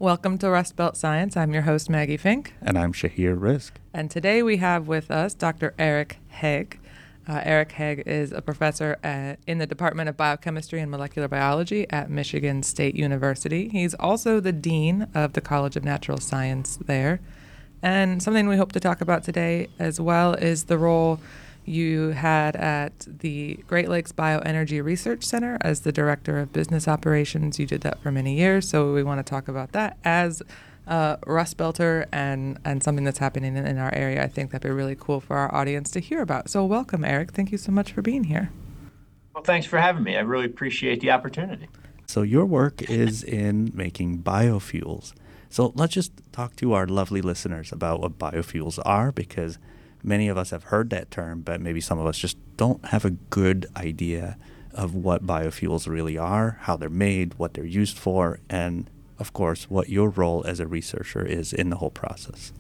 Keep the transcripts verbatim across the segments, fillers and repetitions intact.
Welcome to Rust Belt Science. I'm your host, Maggie Fink. And I'm Shahir Rizk. And today we have with us Doctor Eric Haig. Uh, Eric Haig is a professor at, in the Department of Biochemistry and Molecular Biology at Michigan State University. He's also the Dean of the College of Natural Science there. And something we hope to talk about today as well is the role you had at the Great Lakes Bioenergy Research Center as the Director of Business Operations. You did that for many years, so we want to talk about that as a Rust Belter and, and something that's happening in, in our area. I think that'd be really cool for our audience to hear about. So welcome, Eric. Thank you so much for being here. Well, thanks for having me. I really appreciate the opportunity. So your work is in making biofuels. So let's just talk to our lovely listeners about what biofuels are, because many of us have heard that term, but maybe some of us just don't have a good idea of what biofuels really are, how they're made, what they're used for, and, of course, what your role as a researcher is in the whole process.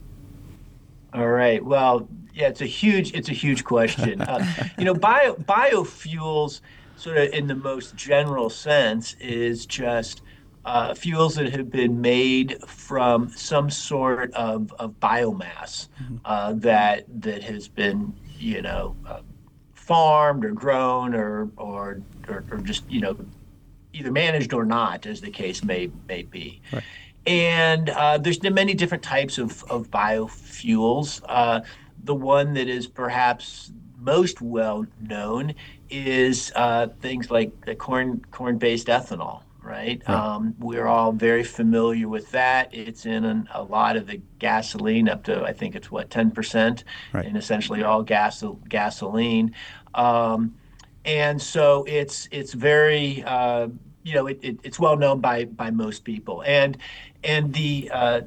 All right. Well, yeah, it's a huge, it's a huge question. uh, you know, bio, biofuels, sort of in the most general sense, is just Uh, fuels that have been made from some sort of, of biomass mm-hmm. uh, that that has been, you know, uh, farmed or grown or, or or or just, you know, either managed or not, as the case may may be. Right. And uh, there's been many different types of, of biofuels. Uh, the one that is perhaps most well known is uh, things like the corn corn-based ethanol. Right. right. Um, we're all very familiar with that. It's in an, a lot of the gasoline, up to, I think it's what, ten percent right. in essentially all gas, gasoline. Um, and so it's it's very, uh, you know, it, it, it's well known by by most people. And and the uh,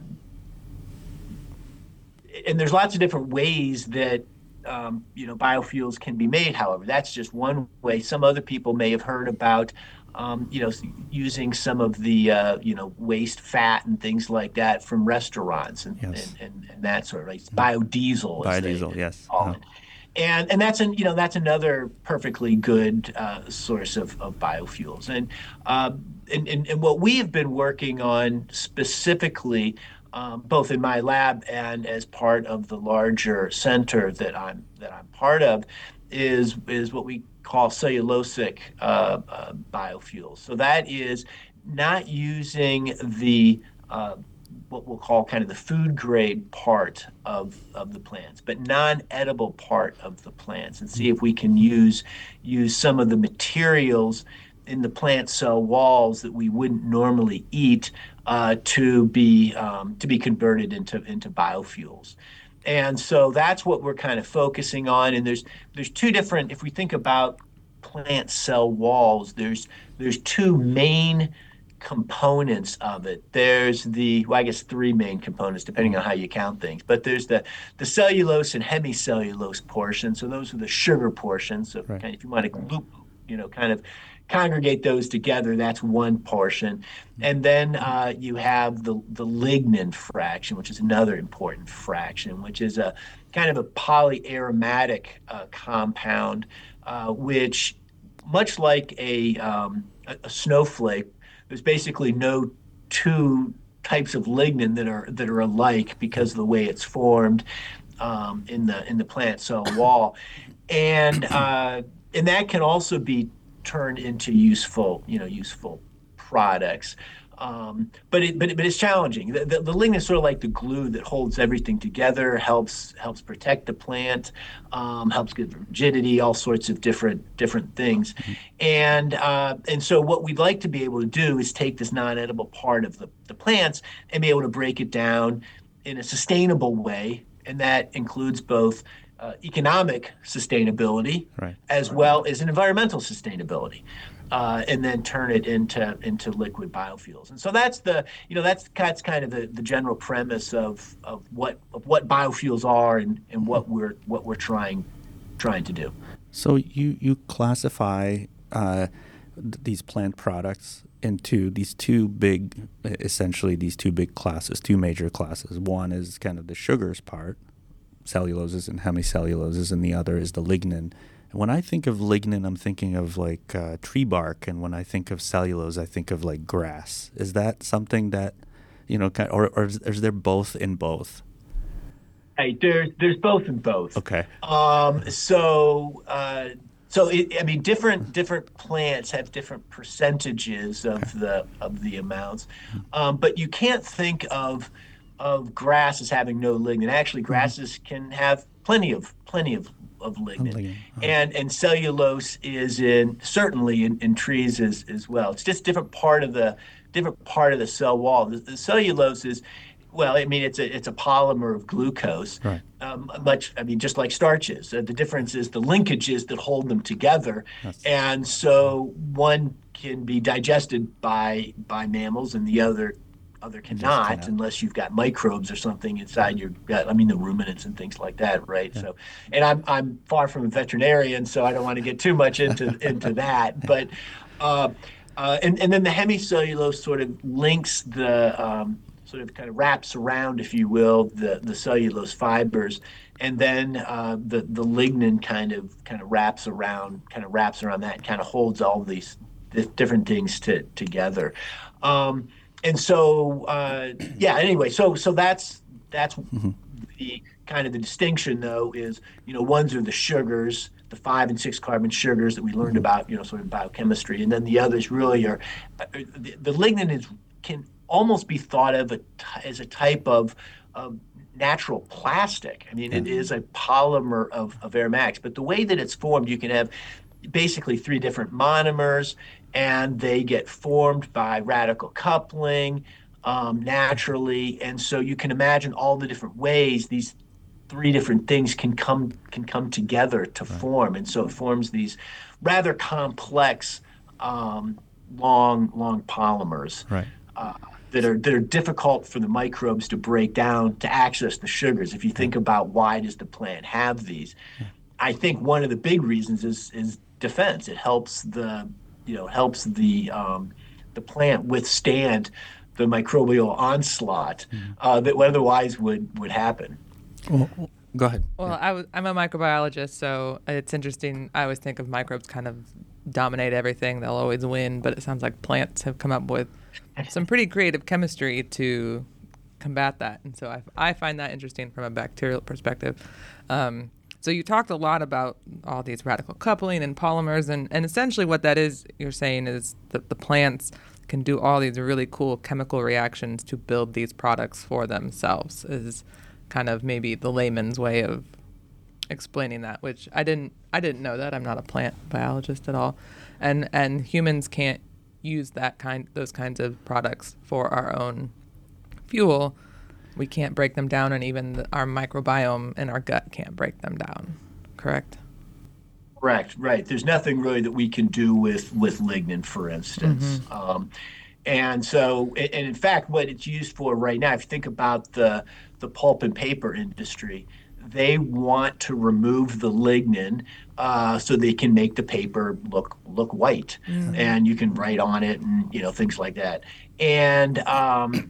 and there's lots of different ways that um, you know, biofuels can be made. However, that's just one way. Some other people may have heard about Um, you know, using some of the, uh, you know, waste fat and things like that from restaurants and, yes. and, and, and that sort of, like biodiesel. Biodiesel, they, yes. Call uh-huh. it. And and that's an, you know, that's another perfectly good uh, source of, of biofuels. And, uh, and, and and what we have been working on specifically, um, both in my lab and as part of the larger center that I'm that I'm part of, is is what we call cellulosic uh, uh, biofuels. So that is not using the uh, what we'll call kind of the food grade part of, of the plants, but non-edible part of the plants, and see if we can use use some of the materials in the plant cell walls that we wouldn't normally eat uh, to be um, to be converted into into biofuels. And so that's what we're kind of focusing on. And there's there's two different, if we think about plant cell walls, there's there's two main components of it. There's the, well, I guess three main components, depending on how you count things. But there's the, the cellulose and hemicellulose portion. So those are the sugar portions. So right. kind of, if you want to loop, you know, kind of congregate those together, that's one portion. And then uh, you have the, the lignin fraction, which is another important fraction, which is a kind of a polyaromatic uh, compound, uh, which, much like a, um, a, a snowflake, there's basically no two types of lignin that are that are alike because of the way it's formed um, in the in the plant cell wall, and uh, and that can also be turned into useful, you know, useful products. Um, but it, but it, but it's challenging. The, the, the lignin is sort of like the glue that holds everything together, helps helps protect the plant, um, helps give rigidity, all sorts of different different things. Mm-hmm. And uh, and so what we'd like to be able to do is take this non-edible part of the, the plants and be able to break it down in a sustainable way, and that includes both uh, economic sustainability right. as well as an environmental sustainability. Uh, and then turn it into into liquid biofuels. And so that's the, you know, that's that's kind of the, the general premise of of what of what biofuels are and, and what we're what we're trying trying to do. So you you classify uh, th- these plant products into these two big, essentially these two big classes, two major classes. One is kind of the sugars part, celluloses and hemicelluloses, and the other is the lignin. When I think of lignin, I'm thinking of like uh, tree bark, and when I think of cellulose, I think of like grass. Is that something that You know, kind or, or is, is there both in both? Hey, there's there's both and both. Okay. Um, so uh, so it, I mean, different different plants have different percentages of the of the amounts, um, but you can't think of of grass as having no lignin. Actually, grasses can have plenty of plenty of of lignin, Lignin, uh-huh. and and cellulose is in certainly in, in trees as as well. It's just different part of the different part of the cell wall. The, the cellulose is well, I mean, it's a it's a polymer of glucose, Right. um, much. I mean, just like starches. Uh, the difference is the linkages that hold them together, Yes. and so one can be digested by by mammals, and the other other cannot, cannot. unless you've got microbes or something inside your gut. I mean, the ruminants and things like that, right? So, and I'm I'm far from a veterinarian, so I don't want to get too much into into that, but. Uh, uh, and, and then the hemicellulose sort of links the um, sort of kind of wraps around, if you will, the, the cellulose fibers, and then uh, the the lignin kind of kind of wraps around, kind of wraps around that, and kind of holds all these different things to, together. Um, and so, uh, yeah. Anyway, so so that's that's mm-hmm. the kind of the distinction, though, is you know ones are the sugars, the five and six carbon sugars that we learned about, you know, sort of biochemistry, and then the others really are uh, the, the lignin is can almost be thought of a, as a type of, of natural plastic. I mean, mm-hmm. it is a polymer of, of aromatics, but the way that it's formed, you can have basically three different monomers, and they get formed by radical coupling um, naturally, and so you can imagine all the different ways these three different things can come can come together to right. form, and so it forms these rather complex, um, long long polymers right. uh, that are that are difficult for the microbes to break down to access the sugars. If you think about why does the plant have these, yeah. I think one of the big reasons is is defense. It helps the you know helps the um, the plant withstand the microbial onslaught mm-hmm. uh, that otherwise would would happen. Well, go ahead. Well, yeah. I was, I'm a microbiologist, so it's interesting. I always think of microbes kind of dominate everything. They'll always win, but it sounds like plants have come up with some pretty creative chemistry to combat that. And so I, I find that interesting from a bacterial perspective. Um, so you talked a lot about all these radical coupling and polymers, and, and essentially what that is, you're saying, is that the plants can do all these really cool chemical reactions to build these products for themselves, is kind of maybe the layman's way of explaining that, which I didn't I didn't know that. I'm not a plant biologist at all. And and humans can't use that kind those kinds of products for our own fuel. We can't break them down, and even the, our microbiome in our gut can't break them down. Correct? Correct. Right. There's nothing really that we can do with with lignin, for instance. Mm-hmm. Um, and so, and in fact, what it's used for right now, if you think about the the pulp and paper industry, they want to remove the lignin uh, so they can make the paper look look white, mm-hmm. and you can write on it, and you know things like that. And um,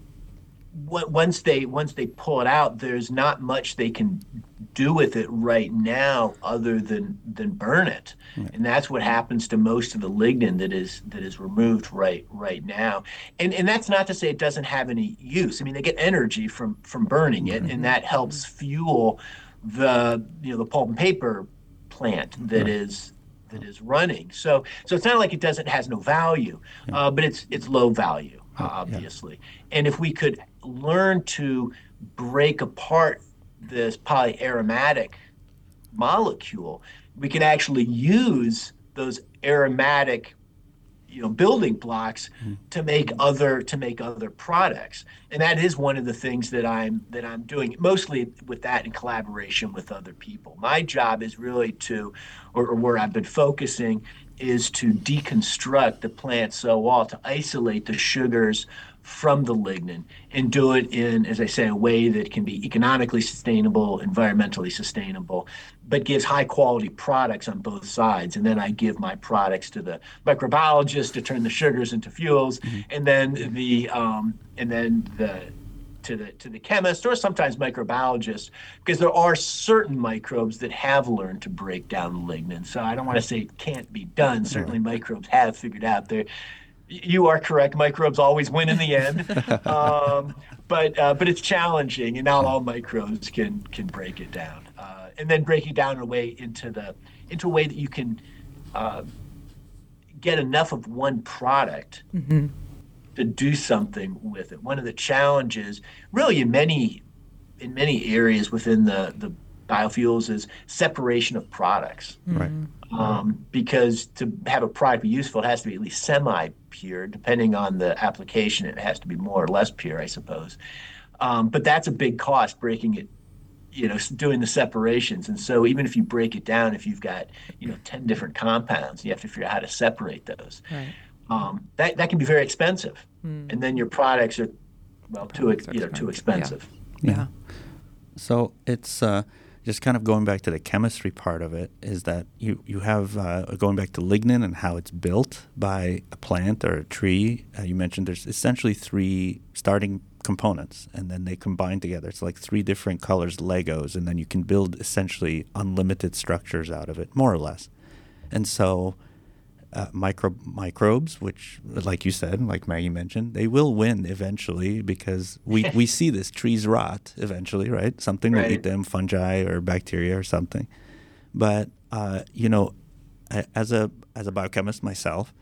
once they once they pull it out, there's not much they can do with it right now other than than burn it, yeah. and that's what happens to most of the lignin that is that is removed right right now. And and that's not to say it doesn't have any use. I mean, they get energy from from burning it, mm-hmm. and that helps fuel the you know the pulp and paper plant that right. is that is running. So so it's not like it doesn't has no value, yeah. uh, but it's it's low value, uh, obviously. Yeah. And if we could learn to break apart this polyaromatic molecule, we can actually use those aromatic, you know, building blocks mm-hmm. to make other to make other products. And that is one of the things that I'm that I'm doing, mostly with that in collaboration with other people. My job is really to, or, or where I've been focusing, is to deconstruct the plant cell wall, to isolate the sugars from the lignin, and do it in, as I say, a way that can be economically sustainable, environmentally sustainable, but gives high quality products on both sides. And then I give my products to the microbiologist to turn the sugars into fuels, mm-hmm. and then the um, and then the to the to the chemist, or sometimes microbiologist, because there are certain microbes that have learned to break down the lignin. So I don't want to say it can't be done. Certainly, microbes have figured out there. You are correct. Microbes always win in the end, um, but uh, but it's challenging, and not all microbes can can break it down, uh, and then break it down in a way into the into a way that you can uh, get enough of one product Mm-hmm. to do something with it. One of the challenges, really, in many in many areas within the the biofuels, is separation of products. Right. Um, because to have a product be useful, it has to be at least semi-pure. Depending on the application, it has to be more or less pure, I suppose. Um, but that's a big cost, breaking it, you know, doing the separations. And so even if you break it down, if you've got, you know, ten different compounds, you have to figure out how to separate those. Right. Um, that, that can be very expensive. Mm. And then your products are, well, too, Products are you know, too expensive. expensive. Yeah. Yeah. So it's uh, just kind of going back to the chemistry part of it, is that you, you have, uh, going back to lignin and how it's built by a plant or a tree. Uh, you mentioned there's essentially three starting components, and then they combine together. It's like three different colors Legos, and then you can build essentially unlimited structures out of it, more or less. And so uh, micro- microbes, which, like you said, like Maggie mentioned, they will win eventually, because we, we see this. Trees rot eventually, right? Something will Right. eat them, fungi or bacteria or something. But, uh, you know, a- as a as a biochemist myself,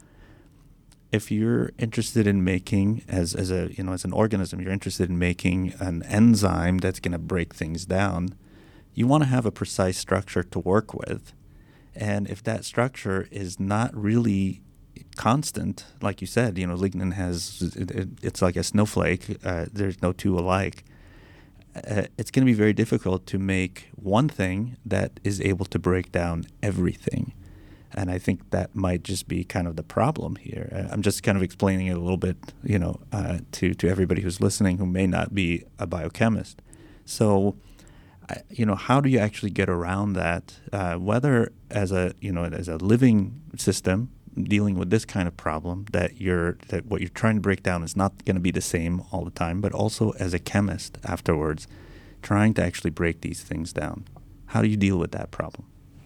if you're interested in making, as, as a you know as an organism, you're interested in making an enzyme that's going to break things down, you want to have a precise structure to work with. And if that structure is not really constant, like you said, you know, lignin has, it, it, it's like a snowflake. Uh, there's no two alike. Uh, it's going to be very difficult to make one thing that is able to break down everything. And I think that might just be kind of the problem here. Uh, I'm just kind of explaining it a little bit, you know, uh, to, to everybody who's listening who may not be a biochemist. So, I- you know, how do you actually get around that? Uh, whether as a, you know, as a living system dealing with this kind of problem, that you're that what you're trying to break down is not going to be the same all the time, but also as a chemist afterwards, trying to actually break these things down. How do you deal with that problem?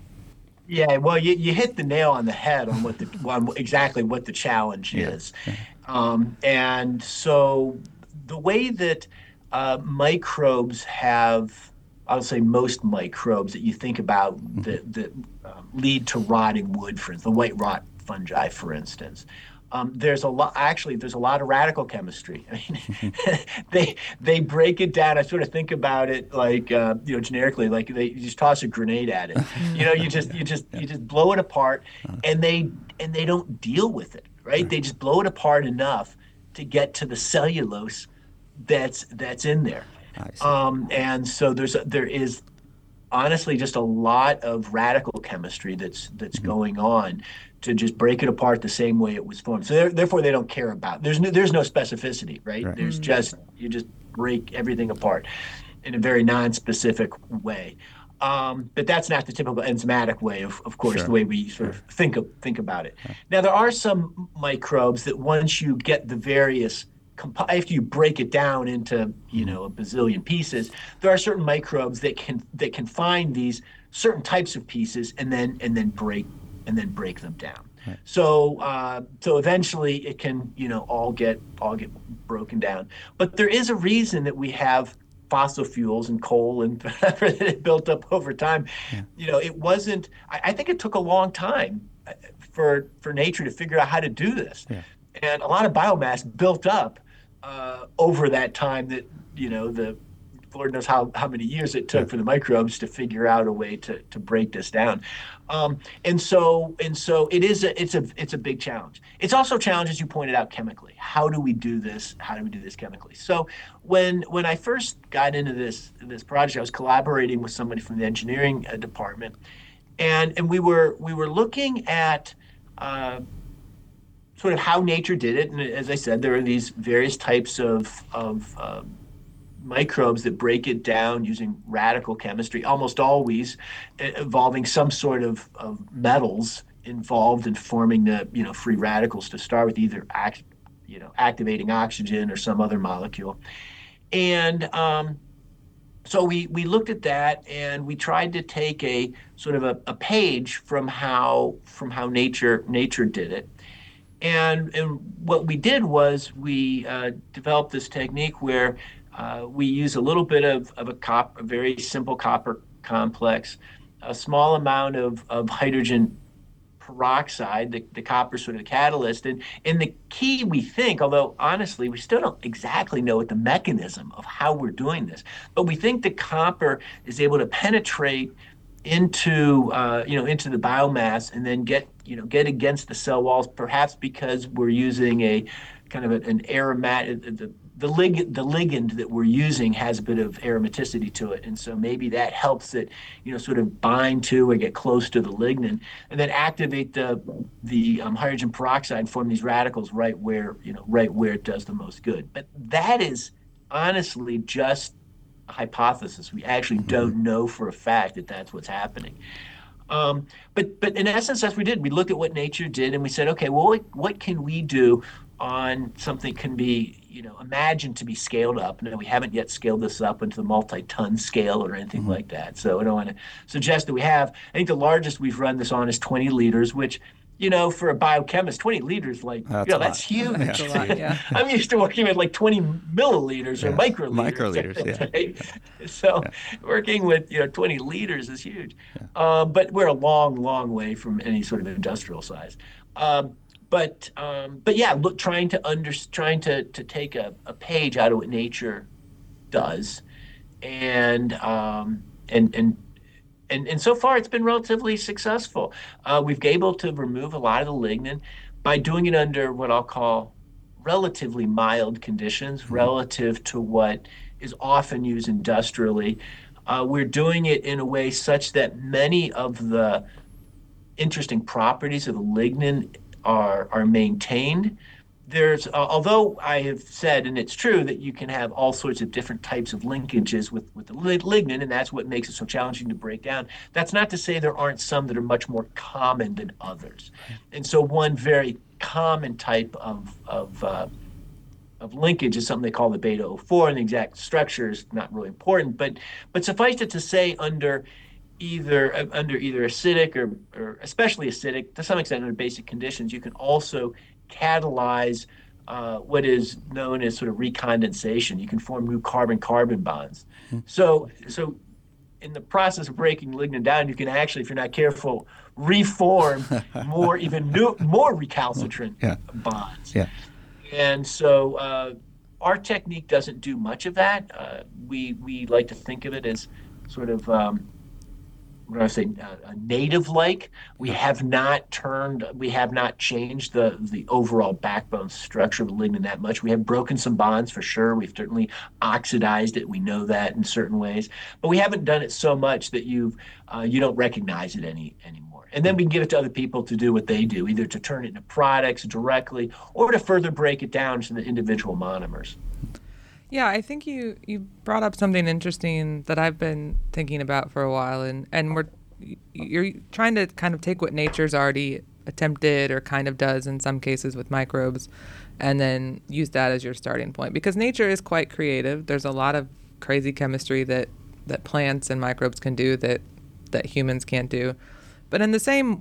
Yeah, well, you, you hit the nail on the head on what the on exactly what the challenge Yeah. is, um, and so the way that uh, microbes have, I would say most microbes that you think about that that um, lead to rotting wood, for instance, the white rot fungi, for instance. Um, there's a lot. Actually, there's a lot of radical chemistry. I mean, they they break it down. I sort of think about it like uh, you know generically, like they you just toss a grenade at it. You know, you just you just you just blow it apart, and they and they don't deal with it, right? They just blow it apart enough to get to the cellulose that's that's in there. I see. Um, and so there's a, there is honestly just a lot of radical chemistry that's that's Mm-hmm. going on to just break it apart the same way it was formed. So there- therefore, they don't care about. There's no, there's no specificity, right? Right. There's just you just break everything apart in a very non-specific way. Um, but that's not the typical enzymatic way of, of course, Sure. the way we sort of think of think about it. Now, there are some microbes that once you get the various comp- after you break it down into you know a bazillion pieces, there are certain microbes that can that can find these certain types of pieces and then and then break and then break them down. Right. So uh, so eventually it can you know all get all get broken down. But there is a reason that we have fossil fuels and coal and whatever that it built up over time. You know, it wasn't. I, I think it took a long time uh, for for nature to figure out how to do this, Yeah. and a lot of biomass built up uh, over that time. That you know the Lord knows how, how many years it took Yeah. for the microbes to figure out a way to, to break this down. Um, and so and so it is a it's a it's a big challenge. It's also a challenge, as you pointed out, chemically. How do we do this? How do we do this chemically? So when when I first got into this this project, I was collaborating with somebody from the engineering uh, department, and and we were we were looking at uh, sort of how nature did it. And as I said, there are these various types of of um, microbes that break it down using radical chemistry, almost always involving some sort of, of metals involved in forming the you know free radicals to start with, either act, you know activating oxygen or some other molecule. And um, so we we looked at that and we tried to take a sort of a, a page from how from how nature nature did it, And and what we did was we uh, developed this technique where uh, we use a little bit of, of a cop, a very simple copper complex, a small amount of, of hydrogen peroxide, the, the copper sort of catalyst. And, and the key, we think, although honestly, we still don't exactly know what the mechanism of how we're doing this, but we think the copper is able to penetrate into uh, you know into the biomass and then get you know get against the cell walls, perhaps because we're using a kind of a, an aromatic the, the ligand the ligand that we're using has a bit of aromaticity to it, and so maybe that helps it you know sort of bind to or get close to the lignin and then activate the the um, hydrogen peroxide and form these radicals right where you know right where it does the most good. But that is honestly just hypothesis. We actually don't know for a fact that that's what's happening. Um, but but in essence, that's what we did. We looked at what nature did, and we said, okay, well, what, what can we do on something can be you know imagined to be scaled up? Now we haven't yet scaled this up into the multi-ton scale or anything mm-hmm. like that. So I don't want to suggest that we have. I think the largest we've run this on is twenty liters, which you know, for a biochemist, twenty liters, like, that's, you know, that's huge. That's a lot, yeah. I'm used to working with like twenty milliliters or yeah. microliters. Microliters, yeah. Right? So yeah. working with, you know, twenty liters is huge. Yeah. Um, but we're a long, long way from any sort of industrial size. Um, but, um, but yeah, look, trying to under, trying to, to take a, a page out of what nature does and, um, and, and, And, and so far, it's been relatively successful. Uh, we've been able to remove a lot of the lignin by doing it under what I'll call relatively mild conditions mm-hmm. relative to what is often used industrially. Uh, we're doing it in a way such that many of the interesting properties of the lignin are, are maintained. There's, uh, although I have said, and it's true, that you can have all sorts of different types of linkages with, with the lignin, and that's what makes it so challenging to break down. That's not to say there aren't some that are much more common than others. And so one very common type of, of, uh, of linkage is something they call the beta oh four, and the exact structure is not really important. But, but suffice it to say, under either uh, under either acidic or, or especially acidic, to some extent under basic conditions, you can also catalyze uh, what is known as sort of recondensation. You can form new carbon-carbon bonds. Mm-hmm. So, so in the process of breaking lignin down, you can actually, if you're not careful, reform more, even new, more recalcitrant yeah. bonds. Yeah. And so uh, our technique doesn't do much of that. Uh, we we like to think of it as sort of um, what do I say, uh, native-like. We have not turned, we have not changed the the overall backbone structure of the lignin that much. We have broken some bonds for sure. We've certainly oxidized it. We know that in certain ways, but we haven't done it so much that you've uh, you don't recognize it any anymore. And then we can give it to other people to do what they do, either to turn it into products directly or to further break it down into the individual monomers. Yeah, I think you, you brought up something interesting that I've been thinking about for a while, and, and we're you're trying to kind of take what nature's already attempted or kind of does in some cases with microbes, and then use that as your starting point. Because nature is quite creative. There's a lot of crazy chemistry that, that plants and microbes can do that, that humans can't do. But in the same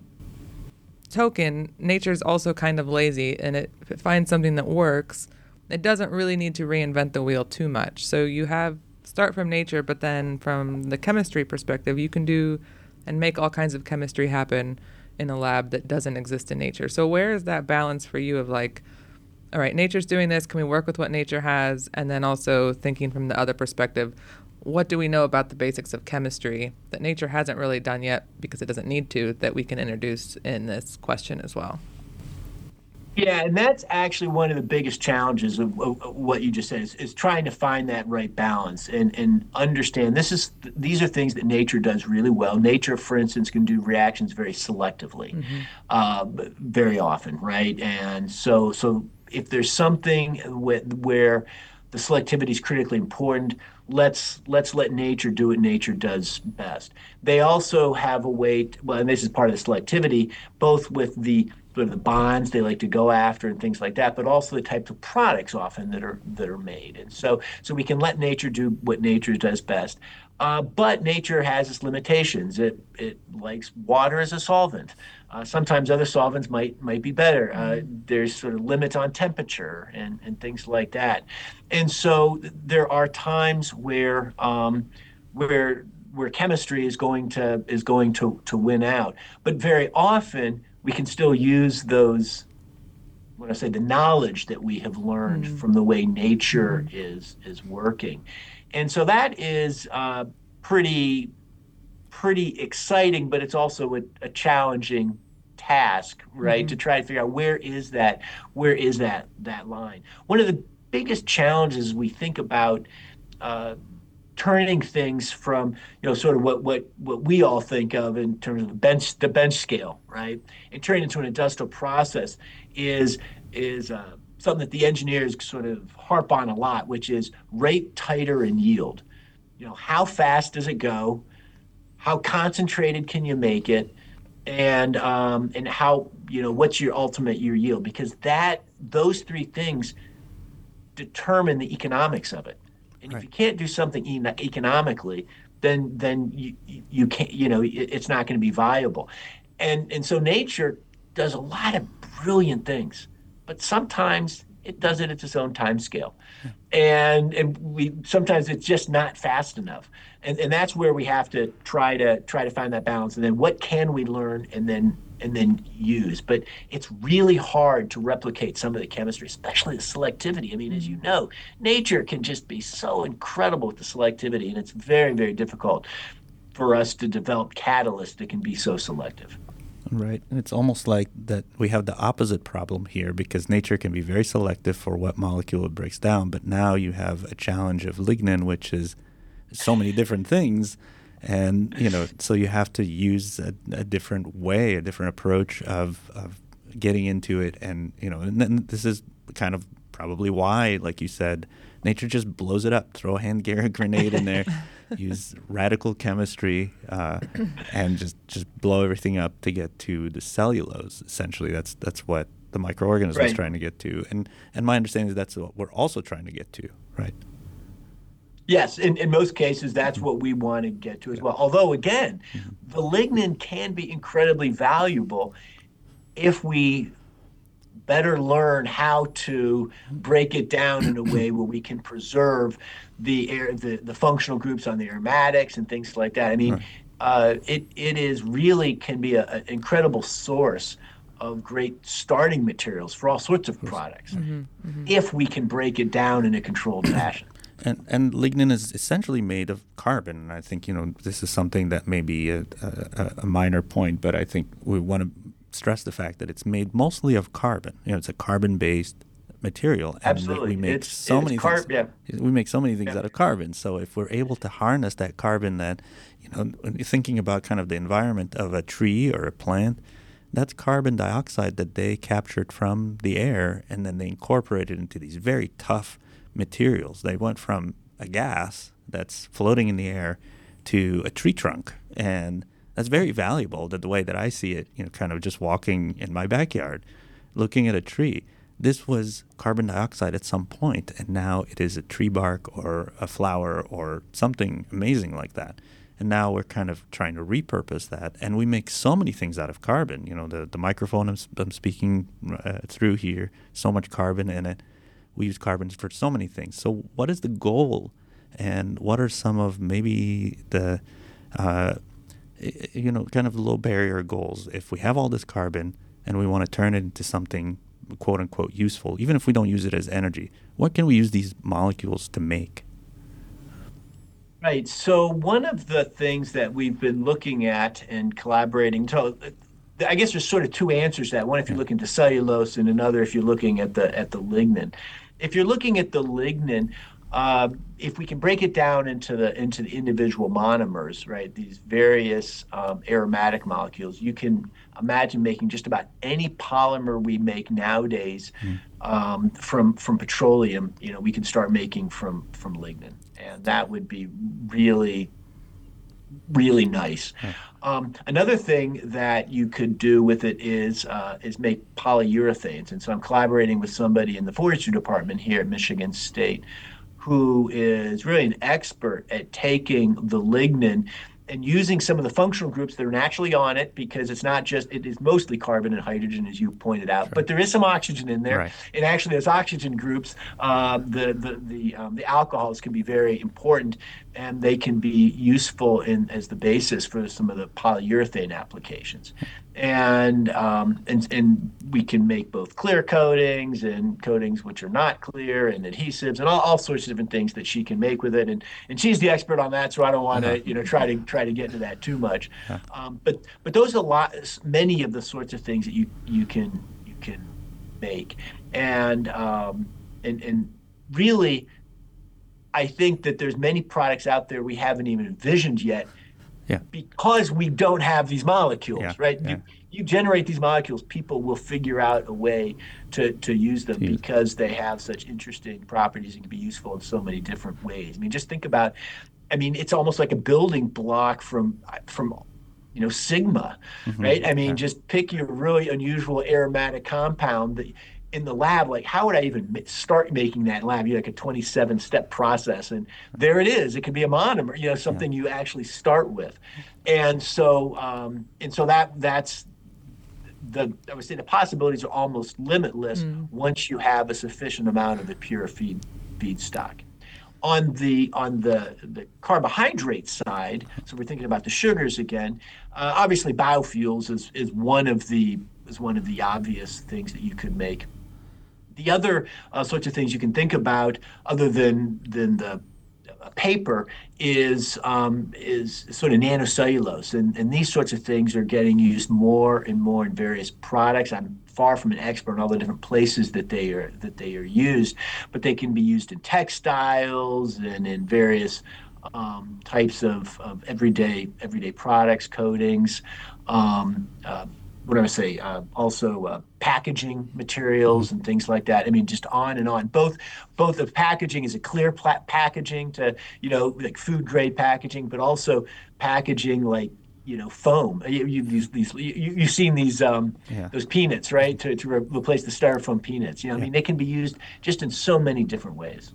token, nature's also kind of lazy, and it, if it finds something that works, it doesn't really need to reinvent the wheel too much. So you have start from nature, but then from the chemistry perspective, you can do and make all kinds of chemistry happen in a lab that doesn't exist in nature. So where is that balance for you of like, all right, nature's doing this, can we work with what nature has? And then also thinking from the other perspective, what do we know about the basics of chemistry that nature hasn't really done yet because it doesn't need to, that we can introduce in this question as well? Yeah, and that's actually one of the biggest challenges of, of, of what you just said is, is trying to find that right balance and, and understand this is these are things that nature does really well. Nature, for instance, can do reactions very selectively, mm-hmm. uh, very often, right? And so so if there's something with, where the selectivity is critically important, let's let's let nature do what nature does best. They also have a way, to, well, and this is part of the selectivity, both with the sort of the bonds they like to go after and things like that, but also the types of products often that are that are made. And so so we can let nature do what nature does best. Uh, but nature has its limitations. It it likes water as a solvent. Uh, sometimes other solvents might might be better. Uh, there's sort of limits on temperature and, and things like that. And so there are times where um, where where chemistry is going to is going to to win out. But very often we can still use those, when I say the knowledge that we have learned Mm. from the way nature is is working. And so that is uh, pretty pretty exciting, but it's also a, a challenging task, right? To try to figure out where is that where is that that line. One of the biggest challenges we think about uh, turning things from, you know, sort of what what what we all think of in terms of the bench the bench scale, right, and turning it into an industrial process is is uh, something that the engineers sort of harp on a lot, which is rate, titer, and yield. You know, how fast does it go? How concentrated can you make it? And um, and how, you know, what's your ultimate your yield? Because that those three things determine the economics of it. And if Right. you can't do something e- economically, then then you you can't, you know, it, it's not going to be viable. And and so nature does a lot of brilliant things, but sometimes it does it at its own time scale. And and we sometimes it's just not fast enough. And and that's where we have to try to try to find that balance. And then what can we learn and then and then use. But it's really hard to replicate some of the chemistry, especially the selectivity. I mean, as you know, nature can just be so incredible with the selectivity, and it's very, very difficult for us to develop catalysts that can be so selective. Right. And it's almost like that we have the opposite problem here because nature can be very selective for what molecule it breaks down. But now you have a challenge of lignin, which is so many different things. And, you know, so you have to use a, a different way, a different approach of, of getting into it. And, you know, and then this is kind of probably why, like you said, nature just blows it up. Throw a hand grenade in there, use radical chemistry, uh, and just, just blow everything up to get to the cellulose. Essentially, that's that's what the microorganism is Right. trying to get to. And and my understanding is that's what we're also trying to get to, right? Yes, in, in most cases, that's what we want to get to as well. Although, again, the lignin can be incredibly valuable if we better learn how to break it down in a way where we can preserve the air, the, the functional groups on the aromatics and things like that. I mean, Right. uh, it it is really can be an incredible source of great starting materials for all sorts of products if we can break it down in a controlled fashion. And and lignin is essentially made of carbon. And I think, you know, this is something that may be a, a, a minor point, but I think we want to stress the fact that it's made mostly of carbon. You know, it's a carbon-based material, and that Absolutely. we make It's- so it's many car- things. yeah. We make so many things Yeah. out of carbon. So if we're able to harness that carbon, that, you know, when you're thinking about kind of the environment of a tree or a plant, that's carbon dioxide that they captured from the air, and then they incorporated into these very tough materials. They went from a gas that's floating in the air to a tree trunk, and that's very valuable. That the way that I see it, you know, kind of just walking in my backyard, looking at a tree. This was carbon dioxide at some point, and now it is a tree bark or a flower or something amazing like that. And now we're kind of trying to repurpose that, and we make so many things out of carbon. You know, the the microphone I'm, I'm speaking uh, through here, so much carbon in it. We use carbon for so many things. So what is the goal, and what are some of maybe the, uh, you know, kind of low barrier goals? If we have all this carbon and we want to turn it into something quote unquote useful, even if we don't use it as energy, what can we use these molecules to make? Right. So one of the things that we've been looking at and collaborating, so I guess there's sort of two answers to that. One, if you're looking to cellulose, and another if you're looking at the at the lignin. If you're looking at the lignin, uh, if we can break it down into the into the individual monomers, right, these various um, aromatic molecules, you can imagine making just about any polymer we make nowadays um, from from petroleum. You know, we can start making from from lignin, and that would be really really nice. Um, another thing that you could do with it is uh, is make polyurethanes, and so I'm collaborating with somebody in the forestry department here at Michigan State who is really an expert at taking the lignin and using some of the functional groups that are naturally on it, because it's not just, it is mostly carbon and hydrogen, as you pointed out, sure. But there is some oxygen in there. Right. And actually, those oxygen groups, um, the the the, um, the alcohols can be very important, and they can be useful in as the basis for some of the polyurethane applications. And um, and and we can make both clear coatings and coatings which are not clear, and adhesives, and all, all sorts of different things that she can make with it. And and she's the expert on that, so I don't want to uh-huh. you know try to try to get into that too much. Uh-huh. Um, but but those are a lot, many of the sorts of things that you you can you can make, and um, and and really, I think that there's many products out there we haven't even envisioned yet. Yeah. Because we don't have these molecules, yeah. right? Yeah. You, you generate these molecules, people will figure out a way to, to use them Jeez. because they have such interesting properties and can be useful in so many different ways. I mean, just think about, I mean, it's almost like a building block from, from you know, Sigma, mm-hmm. right? I mean, yeah. just pick your really unusual aromatic compound that in the lab, like how would I even start making that in lab? You like a twenty-seven step process, and there it is. It could be a monomer, you know, something yeah. you actually start with, and so um, and so that that's the I would say the possibilities are almost limitless mm. once you have a sufficient amount of the pure feed feedstock. On the on the the carbohydrate side, so we're thinking about the sugars again. Uh, obviously, biofuels is is one of the is one of the obvious things that you could make. The other uh, sorts of things you can think about, other than than the uh, paper, is um, is sort of nanocellulose, and and these sorts of things are getting used more and more in various products. I'm far from an expert in all the different places that they are that they are used, but they can be used in textiles and in various um, types of, of everyday everyday products, coatings. Um, uh, what do I say? Uh, also, uh, packaging materials and things like that. I mean, just on and on. Both, both the packaging is a clear pla- packaging to, you know, like food grade packaging, but also packaging like, you know, foam. You, you these these you, you've seen these um, yeah. those peanuts, right? To to re- replace the styrofoam peanuts. You know, yeah. I mean, they can be used just in so many different ways.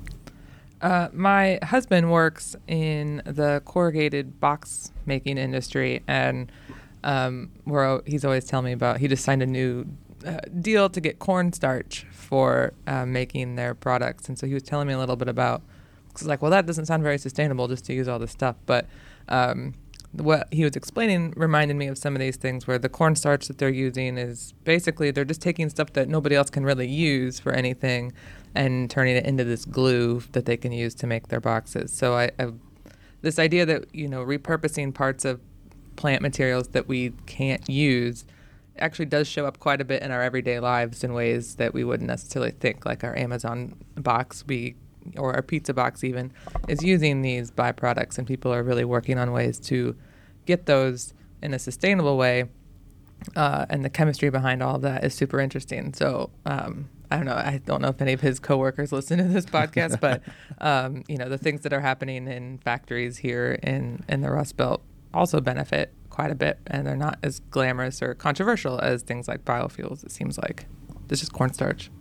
Uh, my husband works in the corrugated box making industry, and Um, where he's always telling me about, he just signed a new uh, deal to get cornstarch for uh, making their products. And so he was telling me a little bit about, because like, well, that doesn't sound very sustainable just to use all this stuff. But um, what he was explaining reminded me of some of these things where the cornstarch that they're using is basically they're just taking stuff that nobody else can really use for anything and turning it into this glue that they can use to make their boxes. So I, I this idea that, you know, repurposing parts of plant materials that we can't use actually does show up quite a bit in our everyday lives in ways that we wouldn't necessarily think. Like our Amazon box, we or our pizza box even is using these byproducts, and people are really working on ways to get those in a sustainable way. Uh, and the chemistry behind all of that is super interesting. So um, I don't know. I don't know if any of his coworkers listen to this podcast, but um, you know, the things that are happening in factories here in in the Rust Belt also benefit quite a bit, and they're not as glamorous or controversial as things like biofuels. It seems like this is cornstarch.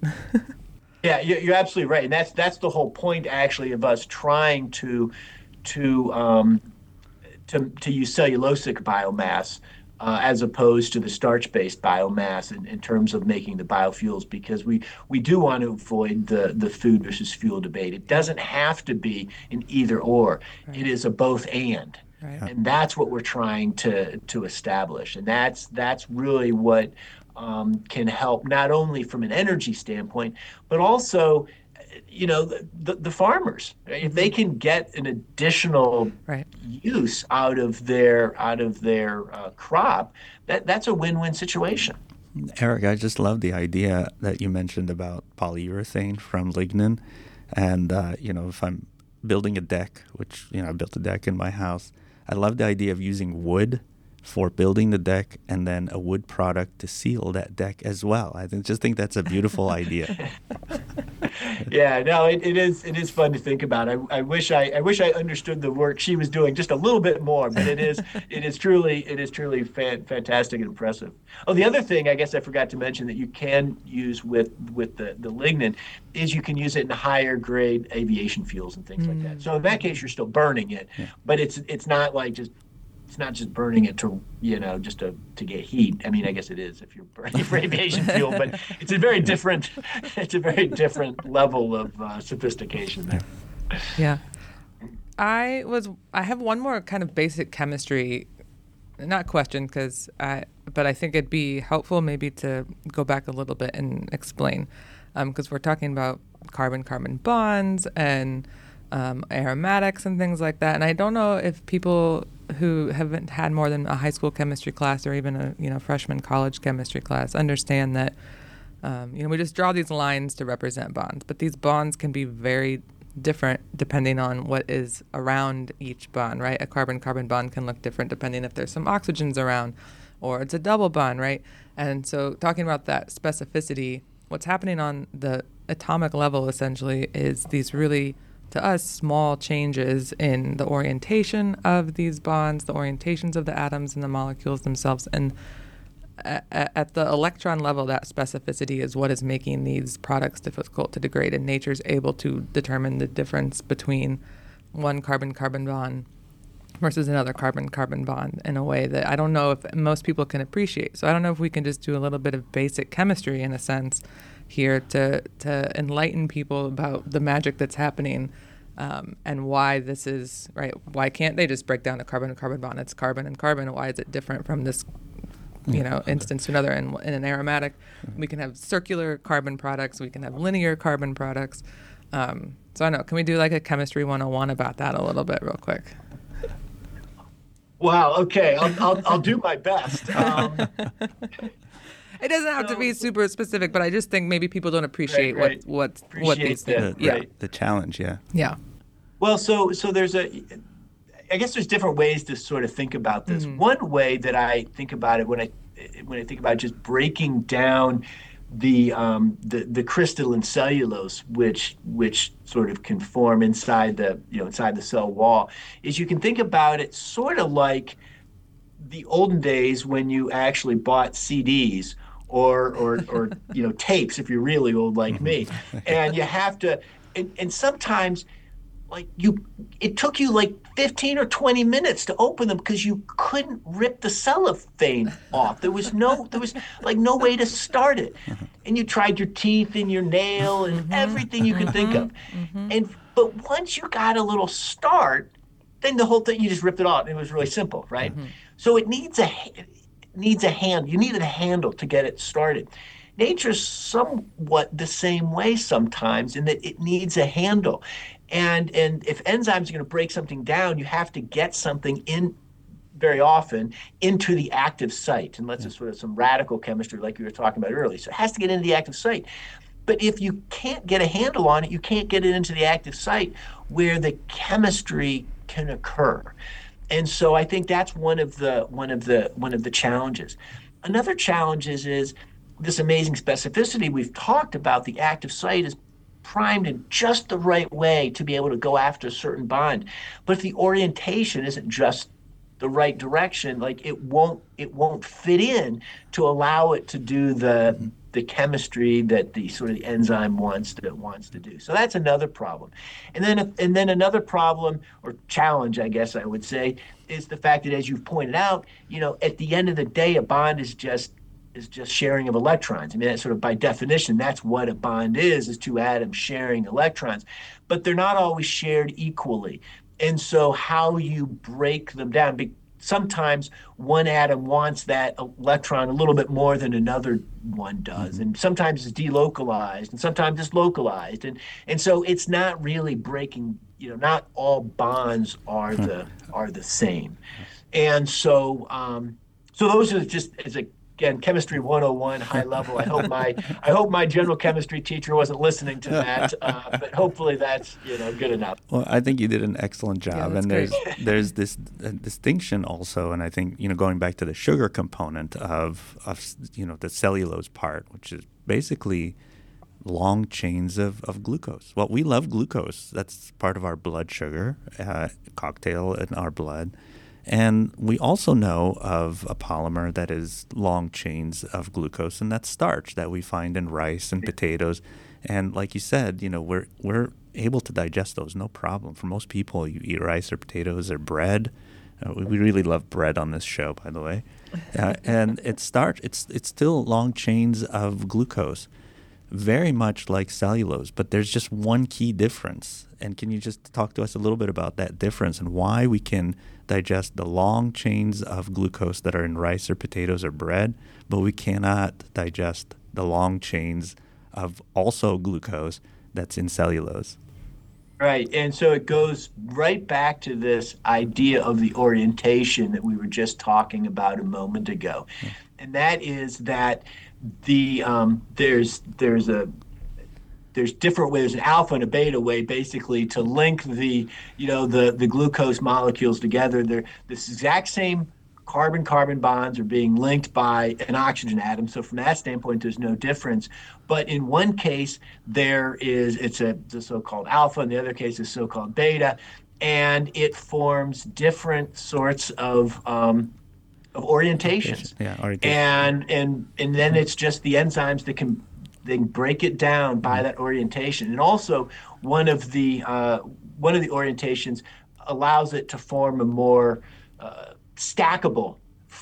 Yeah, you're absolutely right, and that's that's the whole point actually of us trying to to um, to to use cellulosic biomass uh, as opposed to the starch-based biomass in, in terms of making the biofuels, because we we do want to avoid the the food versus fuel debate. It doesn't have to be an either or. Right. It is a both and. Right. And that's what we're trying to to establish, and that's that's really what um, can help not only from an energy standpoint, but also, you know, the the, the farmers. Right? If they can get an additional right. use out of their out of their uh, crop, that that's a win-win situation. Eric, I just love the idea that you mentioned about polyurethane from lignin, and uh, you know, if I'm building a deck, which you know, I built a deck in my house. I love the idea of using wood for building the deck and then a wood product to seal that deck as well. I think, just think that's a beautiful idea. Yeah, no, it, it is it is fun to think about. I, I wish I, I wish I understood the work she was doing just a little bit more, but it is it is truly it is truly fan, fantastic and impressive. Oh, the other thing I guess I forgot to mention that you can use with with the, the lignin is you can use it in higher grade aviation fuels and things like that. So in that case, you're still burning it, Yeah. but it's it's not like just it's not just burning it to, you know, just to, to get heat. I mean, I guess it is if you're burning for aviation fuel, but it's a very different, it's a very different level of uh, sophistication there. Yeah. I was, I have one more kind of basic chemistry, not question, because I, but I think it'd be helpful maybe to go back a little bit and explain, because um, we're talking about carbon-carbon bonds and um, aromatics and things like that. And I don't know if people who haven't had more than a high school chemistry class or even a you know freshman college chemistry class understand that um, you know we just draw these lines to represent bonds, but these bonds can be very different depending on what is around each bond, right? A carbon-carbon bond can look different depending if there's some oxygens around, or it's a double bond, right? And so talking about that specificity, what's happening on the atomic level essentially is these really, to us, small changes in the orientation of these bonds, the orientations of the atoms and the molecules themselves. And at, at the electron level, that specificity is what is making these products difficult to degrade. And nature's able to determine the difference between one carbon-carbon bond versus another carbon-carbon bond in a way that I don't know if most people can appreciate. So I don't know if we can just do a little bit of basic chemistry in a sense here to to enlighten people about the magic that's happening um, and why this is, right? Why can't they just break down a carbon-carbon bond? It's carbon and carbon. Why is it different from this, you know, instance to another? In, in an aromatic, we can have circular carbon products. We can have linear carbon products. Um, so I don't know, can we do like a chemistry one oh one about that a little bit real quick? Wow. Okay. I'll, I'll, I'll do my best. Um, It doesn't have so, to be super specific, but I just think maybe people don't appreciate right, right. what what Appreciate what these that, things. The, Yeah, right. the challenge, yeah. yeah. Well, so so there's a, I guess there's different ways to sort of think about this. Mm-hmm. One way that I think about it when I when I think about just breaking down the um, the the crystalline cellulose, which which sort of can form inside the you know inside the cell wall, is you can think about it sort of like the olden days when you actually bought C Ds or or or you know tapes if you're really old like me, and you have to and, and sometimes like you it took you like fifteen or twenty minutes to open them because you couldn't rip the cellophane off. There was no there was like no way to start it, and you tried your teeth and your nail and mm-hmm. everything you could mm-hmm. think of, mm-hmm. and but once you got a little start, then the whole thing you just ripped it off. It was really simple, right? Mm-hmm. So it needs a it needs a hand. You needed a handle to get it started. Nature's somewhat the same way sometimes in that it needs a handle. And and if enzymes are going to break something down, you have to get something in very often into the active site, unless it's sort of some radical chemistry like we were talking about earlier. So it has to get into the active site. But if you can't get a handle on it, you can't get it into the active site where the chemistry can occur. And so I think that's one of the one of the one of the challenges. Another challenge is, is this amazing specificity we've talked about. The active site is primed in just the right way to be able to go after a certain bond. But if the orientation isn't just the right direction, like it won't it won't fit in to allow it to do the the chemistry that the sort of the enzyme wants to wants to do. So that's another problem. And then and then another problem or challenge, I guess I would say, is the fact that, as you've pointed out, you know, at the end of the day, a bond is just is just sharing of electrons. I mean, that's sort of by definition, that's what a bond is, is two atoms sharing electrons. But they're not always shared equally. And so how you break them down, sometimes one atom wants that electron a little bit more than another one does. Mm-hmm. And sometimes it's delocalized and sometimes it's localized. And and so it's not really breaking, you know, not all bonds are the are the same. And so um, so those are just as a Again, chemistry one oh one, high level. I hope my I hope my general chemistry teacher wasn't listening to that, uh, but hopefully that's you know good enough. Well, I think you did an excellent job, yeah, and great. there's there's this uh, distinction also, and I think you know going back to the sugar component of of you know the cellulose part, which is basically long chains of, of glucose. Well, we love glucose. That's part of our blood sugar, uh, cocktail in our blood. And we also know of a polymer that is long chains of glucose, and that's starch that we find in rice and potatoes. And like you said, you know, we're we're able to digest those, no problem. For most people, you eat rice or potatoes or bread. Uh, we, we really love bread on this show, by the way. Uh, and it's starch. It's it's still long chains of glucose, very much like cellulose. But there's just one key difference. And can you just talk to us a little bit about that difference and why we can digest the long chains of glucose that are in rice or potatoes or bread, but we cannot digest the long chains of also glucose that's in cellulose? Right. And so it goes right back to this idea of the orientation that we were just talking about a moment ago. Yeah. And that is that the um, there's there's a there's different ways, there's an alpha and a beta way basically to link the, you know, the, the glucose molecules together. They're this exact same carbon-carbon bonds are being linked by an oxygen atom. So from that standpoint, there's no difference. But in one case, there is, it's a the so-called alpha, in the other case is so-called beta, and it forms different sorts of um, of orientations. Yeah, orientation. And and and then it's just the enzymes that can they can break it down by that orientation. And also one of the uh, one of the orientations allows it to form a more uh, stackable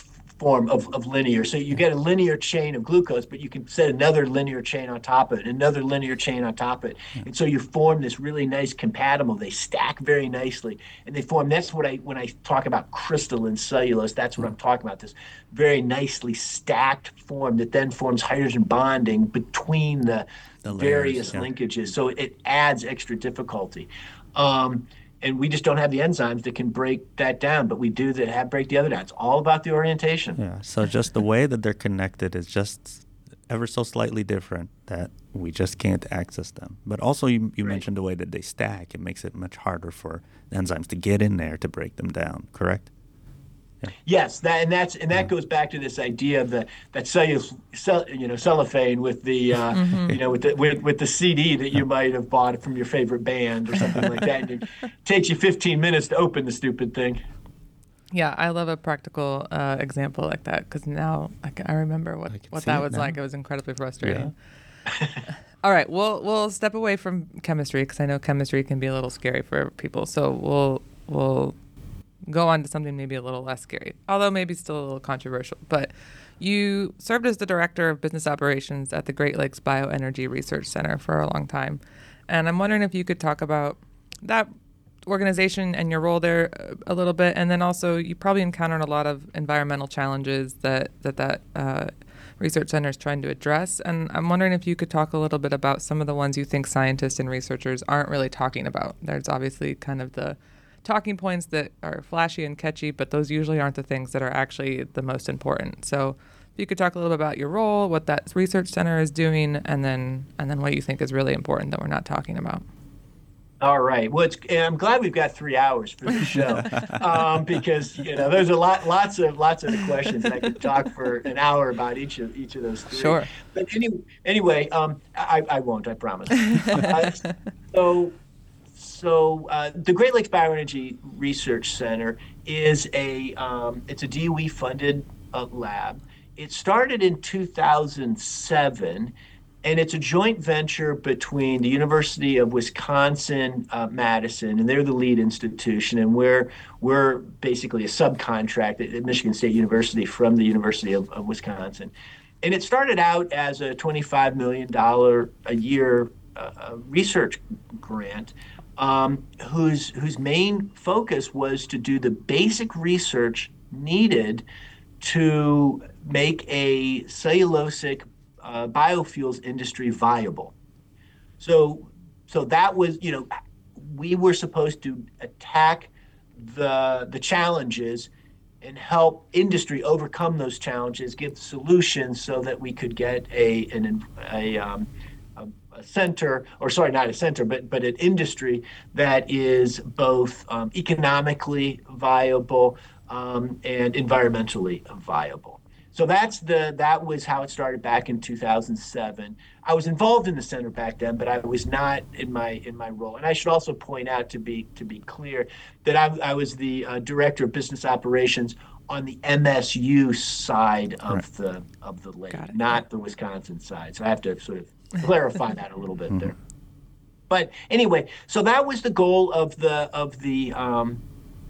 form of, of linear. So you get a linear chain of glucose, but you can set another linear chain on top of it, another linear chain on top of it. And so you form this really nice compatible. They stack very nicely. And they form, that's what I, when I talk about crystalline cellulose, that's what I'm talking about, this very nicely stacked form that then forms hydrogen bonding between the, the layers, various yeah. linkages. So it adds extra difficulty. Um, And we just don't have the enzymes that can break that down, but we do that have break the other down. It's all about the orientation. Yeah. So just the way that they're connected is just ever so slightly different that we just can't access them. But also you, you right. mentioned the way that they stack. It makes it much harder for the enzymes to get in there to break them down, correct? Yeah. Yes, that and that's and that goes back to this idea of the that cellulose, cell, you know, cellophane with the uh, mm-hmm. you know with the with, with the C D that you might have bought from your favorite band or something like that. And it takes you fifteen minutes to open the stupid thing. Yeah, I love a practical uh, example like that because now I, can, I remember what, I what that was like. It was incredibly frustrating. Yeah. All right, we'll we'll step away from chemistry because I know chemistry can be a little scary for people. So we'll we'll. go on to something maybe a little less scary, although maybe still a little controversial. But you served as the director of business operations at the Great Lakes Bioenergy Research Center for a long time. And I'm wondering if you could talk about that organization and your role there a little bit. And then also you probably encountered a lot of environmental challenges that that, that uh, research center is trying to address. And I'm wondering if you could talk a little bit about some of the ones you think scientists and researchers aren't really talking about. There's obviously kind of the talking points that are flashy and catchy, but those usually aren't the things that are actually the most important. So if you could talk a little bit about your role, what that research center is doing, and then and then what you think is really important that we're not talking about. All right. Well, it's, and I'm glad we've got three hours for the show um, because you know there's a lot, lots of lots of the questions, and I could talk for an hour about each of each of those three. Sure. But any, anyway, um, I, I won't. I promise. uh, so. So uh, the Great Lakes Bioenergy Research Center is a um, it's a D O E-funded uh, lab. It started in two thousand seven, and it's a joint venture between the University of Wisconsin uh, Madison, and they're the lead institution, and we're we're basically a subcontract at Michigan State University from the University of, of Wisconsin. And it started out as a twenty-five million dollars a year uh, research grant. Um, whose whose main focus was to do the basic research needed to make a cellulosic uh, biofuels industry viable. So, so that was, you know, we were supposed to attack the the challenges and help industry overcome those challenges, give solutions so that we could get a an a um, a center, or sorry, not a center, but but an industry that is both um, economically viable um, and environmentally viable. so that's the that was how it started back in two thousand seven. I was involved in the center back then, but I was not in my in my role. And I should also point out, to be to be clear, that I, I was the uh, director of business operations on the M S U side of right. the of the lake, not the Wisconsin side. So I have to sort of clarify that a little bit there. But anyway, so that was the goal of the of the um,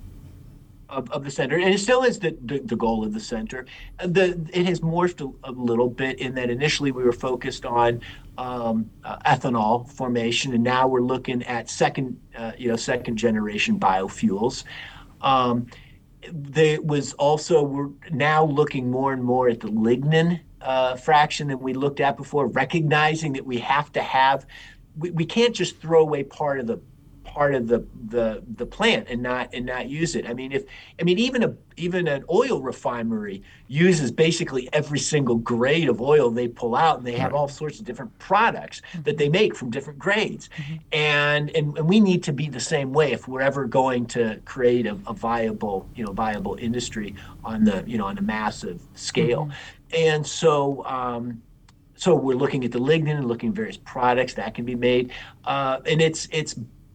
Of, of the center, and it still is the, the, the goal of the center. The it has morphed a, a little bit in that initially we were focused on um, uh, ethanol formation, and now we're looking at second, uh, you know, second generation biofuels. Um, there was also we're now looking more and more at the lignin uh, fraction than we looked at before, recognizing that we have to have we, we can't just throw away part of the part of the, the the plant and not and not use it. I mean, if I mean even a even an oil refinery uses basically every single grade of oil they pull out, and they have all sorts of different products that they make from different grades. Mm-hmm. And, and and we need to be the same way if we're ever going to create a, a viable, you know, viable industry on the, you know, on a massive scale. Mm-hmm. And so um so we're looking at the lignin and looking at various products that can be made. Uh, and it's it's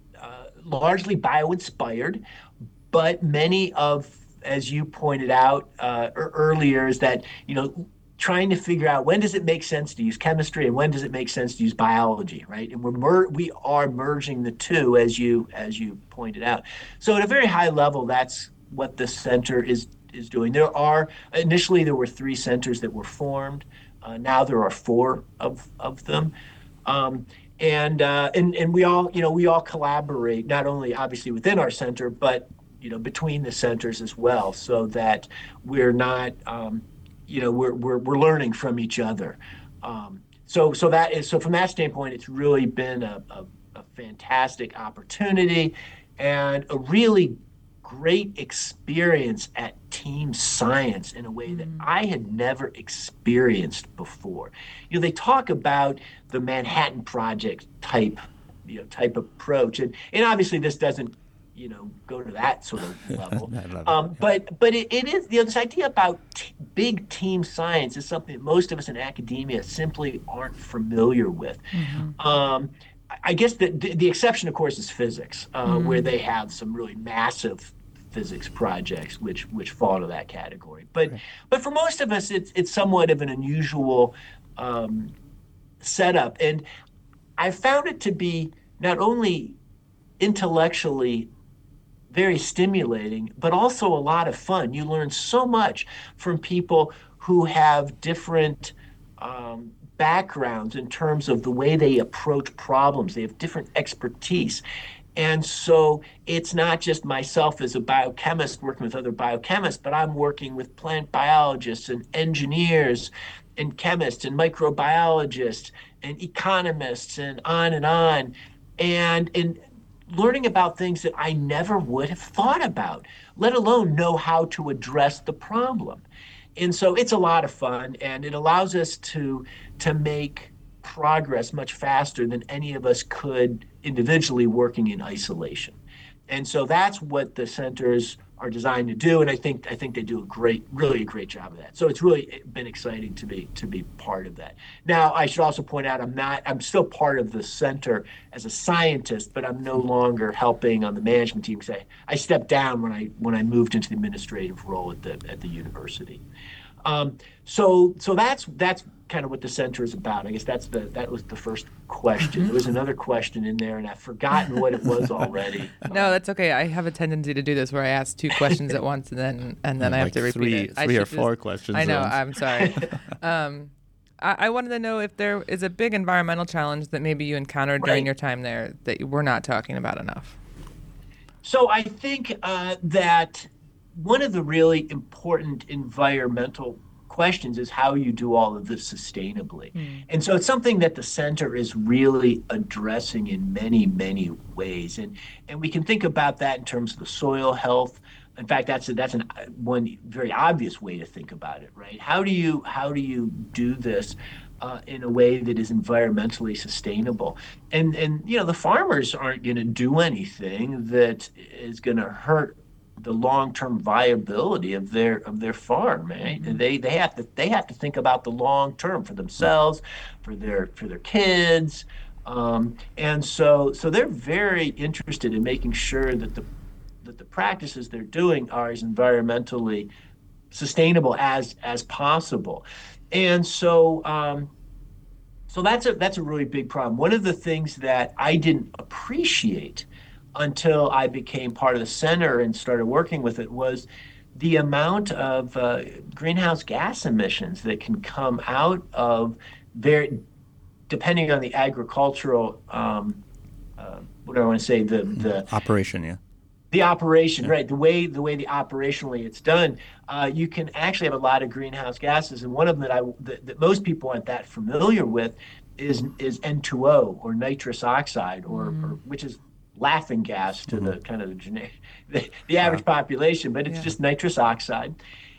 largely bio-inspired, but many of, as you pointed out uh, earlier, is that, you know, trying to figure out when does it make sense to use chemistry and when does it make sense to use biology, right? And we're mer- we are merging the two, as you as you pointed out. So at a very high level, that's what the center is is doing. There are initially there were three centers that were formed. Uh, now there are four of of them. Um, And, uh, and and we all, you know, we all collaborate, not only obviously within our center, but, you know, between the centers as well, so that we're not, um, you know, we're, we're we're learning from each other. Um, so so that is so from that standpoint, it's really been a, a, a fantastic opportunity and a really great experience at team science in a way that I had never experienced before. You know, they talk about the Manhattan Project type, you know, type approach, and and obviously this doesn't, you know, go to that sort of level. um, but but it, it is, you know, this idea about t- big team science is something that most of us in academia simply aren't familiar with. Mm-hmm. Um, I guess the, the the exception, of course, is physics, uh, mm. where they have some really massive physics projects which which fall to that category. But okay. but for most of us, it's it's somewhat of an unusual um, setup, and I found it to be not only intellectually very stimulating, but also a lot of fun. You learn so much from people who have different um, backgrounds in terms of the way they approach problems. They have different expertise. And so it's not just myself as a biochemist working with other biochemists, but I'm working with plant biologists and engineers and chemists and microbiologists and economists and on and on. And, and learning about things that I never would have thought about, let alone know how to address the problem. And so it's a lot of fun, and it allows us to to make progress much faster than any of us could individually working in isolation. And so that's what the centers are designed to do, and I think I think they do a great, really a great job of that. So it's really been exciting to be to be part of that. Now, I should also point out I'm not I'm still part of the center as a scientist, but I'm no longer helping on the management team. Because I, I stepped down when I when I moved into the administrative role at the at the university. Um, so so that's that's kind of what the center is about. I guess that's the that was the first question. There was another question in there, and I've forgotten what it was already. No, that's okay. I have a tendency to do this where I ask two questions at once, and then and then I have like to repeat three, it. Three or four just, questions. I know. Once. I'm sorry. um, I, I wanted to know if there is a big environmental challenge that maybe you encountered right. during your time there that we're not talking about enough. So I think uh, that one of the really important environmental questions is how you do all of this sustainably. Mm. And so it's something that the center is really addressing in many, many ways. And and we can think about that in terms of the soil health. In fact, that's a, that's an one very obvious way to think about it, right? How do you how do you do this uh, in a way that is environmentally sustainable? And and you know, the farmers aren't going to do anything that is going to hurt the long-term viability of their of their farm, right? Mm-hmm. And they they have to they have to think about the long term for themselves, for their for their kids. Um, and so so they're very interested in making sure that the that the practices they're doing are as environmentally sustainable as as possible. And so um, so that's a that's a really big problem. One of the things that I didn't appreciate until I became part of the center and started working with it was the amount of uh, greenhouse gas emissions that can come out of very, depending on the agricultural, um, uh, what do I want to say, the the Operation, yeah. the operation, right? The way the way the operationally it's done, uh, you can actually have a lot of greenhouse gases, and one of them that I that, that most people aren't that familiar with is is N two O, or nitrous oxide, or, Mm. or which is laughing gas to Mhm. the kind of the, genetic, the, the average population, but it's Yeah. just nitrous oxide,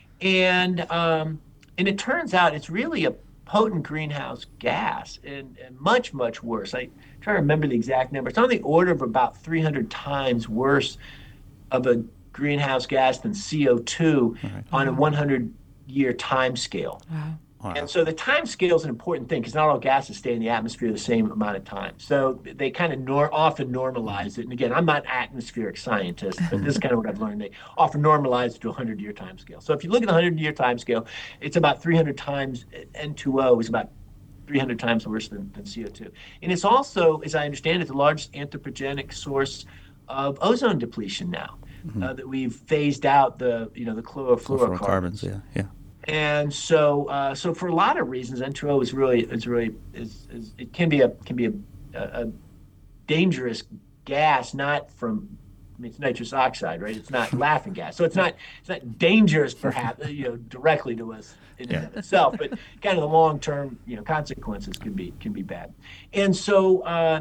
and um, and it turns out it's really a potent greenhouse gas, and, and much much worse. I try to remember the exact number. It's on the order of about three hundred times worse of a greenhouse gas than C O two All right. on a Wow. one hundred year time scale. Wow. Wow. And so the time scale is an important thing because not all gases stay in the atmosphere the same amount of time. So they kind of nor- often normalize it. And again, I'm not an atmospheric scientist, but this is kind of what I've learned. They often normalize it to a one hundred year time scale. So if you look at the one hundred year time scale, it's about three hundred times, N two O is about three hundred times worse than, than C O two. And it's also, as I understand it, the largest anthropogenic source of ozone depletion now. Mhm. Uh, that we've phased out the, you know, the chlorofluorocarbons. Fluorocarbons, yeah, yeah. And so, uh, so for a lot of reasons, N two O is really, is really, is, is it can be a, can be a, a, a dangerous gas, not from, I mean, it's nitrous oxide, right? It's not laughing gas, so it's not, it's not dangerous, perhaps, you know, directly to us in and of itself, but kind of the long-term, you know, consequences can be, can be bad. And so, uh,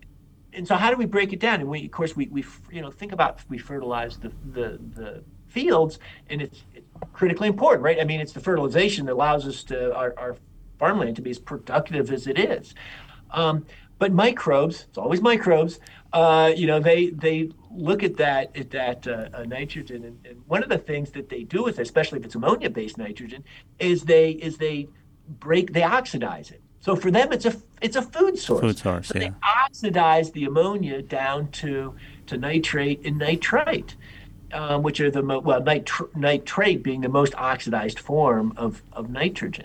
and so, how do we break it down? And we, of course, we, we, you know, think about we fertilize the the, the fields, and it's, it's critically important, right? I mean, it's the fertilization that allows us to our, our farmland to be as productive as it is. Um, but microbes, it's always microbes. Uh, you know, they they look at that at that uh, uh, nitrogen, and, and one of the things that they do with it, especially if it's ammonia-based nitrogen, is they is they break they oxidize it. So for them, it's a it's a food source. Food source, so yeah. They oxidize the ammonia down to to nitrate and nitrite, um, which are the mo- well nitr- nitrate being the most oxidized form of of nitrogen,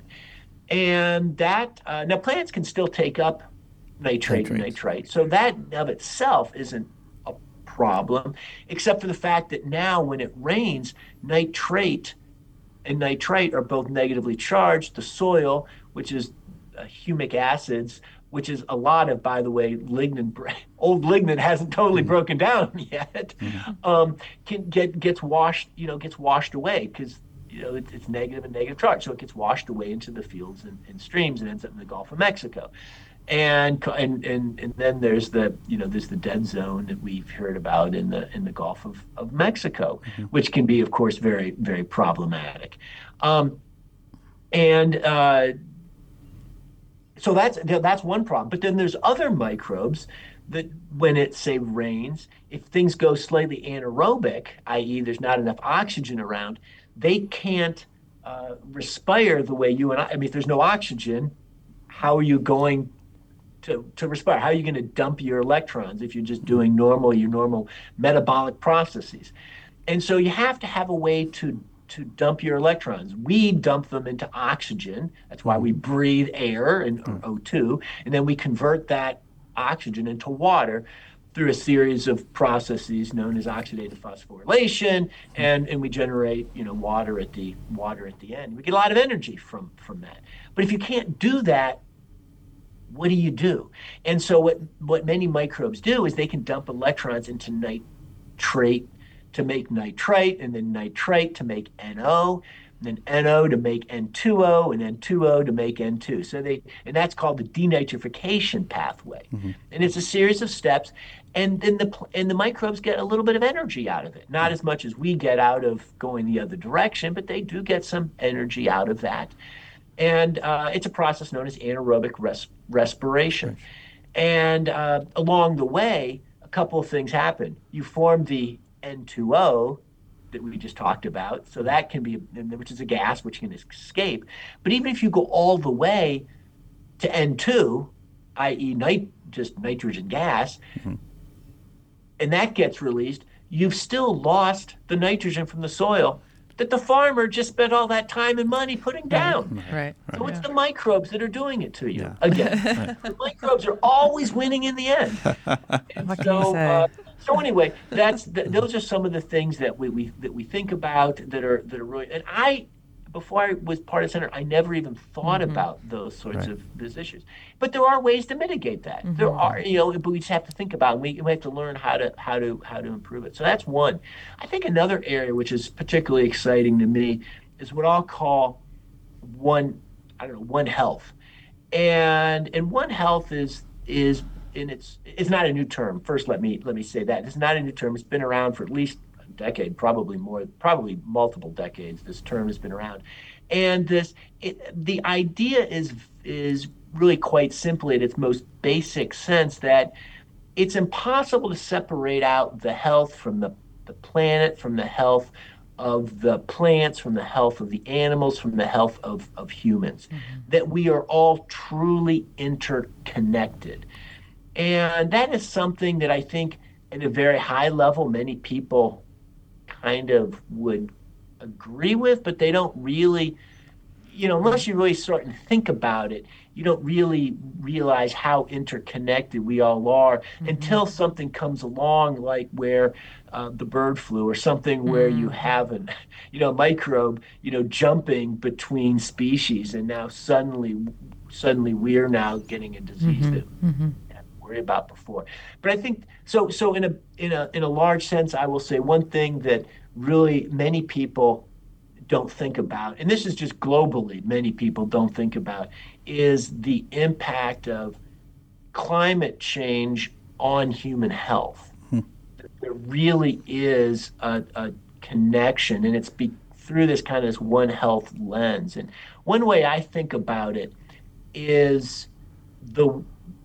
and that uh, now plants can still take up nitrate and Nitrates. nitrite, so that of itself isn't a problem, except for the fact that now when it rains, nitrate and nitrite are both negatively charged. The soil, which is uh, humic acids, which is a lot of, by the way, lignin. Old lignin hasn't totally Mhm. broken down yet. Mhm. Um, can get gets washed, you know, gets washed away because you know it, it's negative and negative charge, so it gets washed away into the fields and, and streams and ends up in the Gulf of Mexico. And, and and and then there's the you know there's the dead zone that we've heard about in the in the Gulf of, of Mexico, Mhm. which can be, of course, very very problematic. Um, and uh, so that's that's one problem. But then there's other microbes that when it say rains, if things go slightly anaerobic, that is, there's not enough oxygen around, they can't uh, respire the way you and I. I mean, if there's no oxygen, how are you going to, to respire? How are you going to dump your electrons if you're just doing normal, your normal metabolic processes? And so you have to have a way to, to dump your electrons. We dump them into oxygen. That's why we breathe air and or O two, and then we convert that oxygen into water through a series of processes known as oxidative phosphorylation, and, and we generate, you know, water at the water at the end. We get a lot of energy from, from that. But if you can't do that, what do you do? And so what, what many microbes do is they can dump electrons into nitrate to make nitrite, and then nitrite to make N O, and then N O to make N two O, and N two O to make N two. So they, and that's called the denitrification pathway. Mm-hmm. And it's a series of steps, and then the and the microbes get a little bit of energy out of it. Not as much as we get out of going the other direction, but they do get some energy out of that. And uh, it's a process known as anaerobic res- respiration. Right. And uh, along the way, a couple of things happen. You form the N two O that we just talked about. So that can be, which is a gas which can escape. But even if you go all the way to N two, that is, nit- just nitrogen gas, mm-hmm. and that gets released, you've still lost the nitrogen from the soil that the farmer just spent all that time and money putting down. Right. right. So it's yeah. the microbes that are doing it to you. Yeah. Again, right. The microbes are always winning in the end. And what can so, you say? Uh, so anyway, that's th- those are some of the things that we, we that we think about that are that are really. And I, before I was part of Center, I never even thought mm-hmm. about those sorts right. of those issues. But there are ways to mitigate that. Mm-hmm. There are, you know, but we just have to think about it. We, we have to learn how to how to how to improve it. So that's one. I think another area which is particularly exciting to me is what I'll call one. I don't know, One Health, and and One Health is is and it's it's not a new term. First, let me let me say that it's not a new term. It's been around for at least a decade, probably more, probably multiple decades. This term has been around, and this it, the idea is is really quite simply, at its most basic sense, that it's impossible to separate out the health from the the planet, from the health of the plants, from the health of the animals, from the health of, of humans, mm-hmm. that we are all truly interconnected. And that is something that I think at a very high level, many people kind of would agree with, but they don't really, you know, unless you really start and think about it, you don't really realize how interconnected we all are mm-hmm. until something comes along, like where uh, the bird flu or something mm-hmm. where you have an, you know, microbe, you know, jumping between species, and now suddenly, suddenly we're now getting a disease mm-hmm. that mm-hmm. we didn't worry about before. But I think so. So in a in a in a large sense, I will say one thing that really many people don't think about, and this is just globally, many people don't think about, is the impact of climate change on human health. Hmm. There really is a, a connection, and it's be, through this kind of this One Health lens. And one way I think about it is the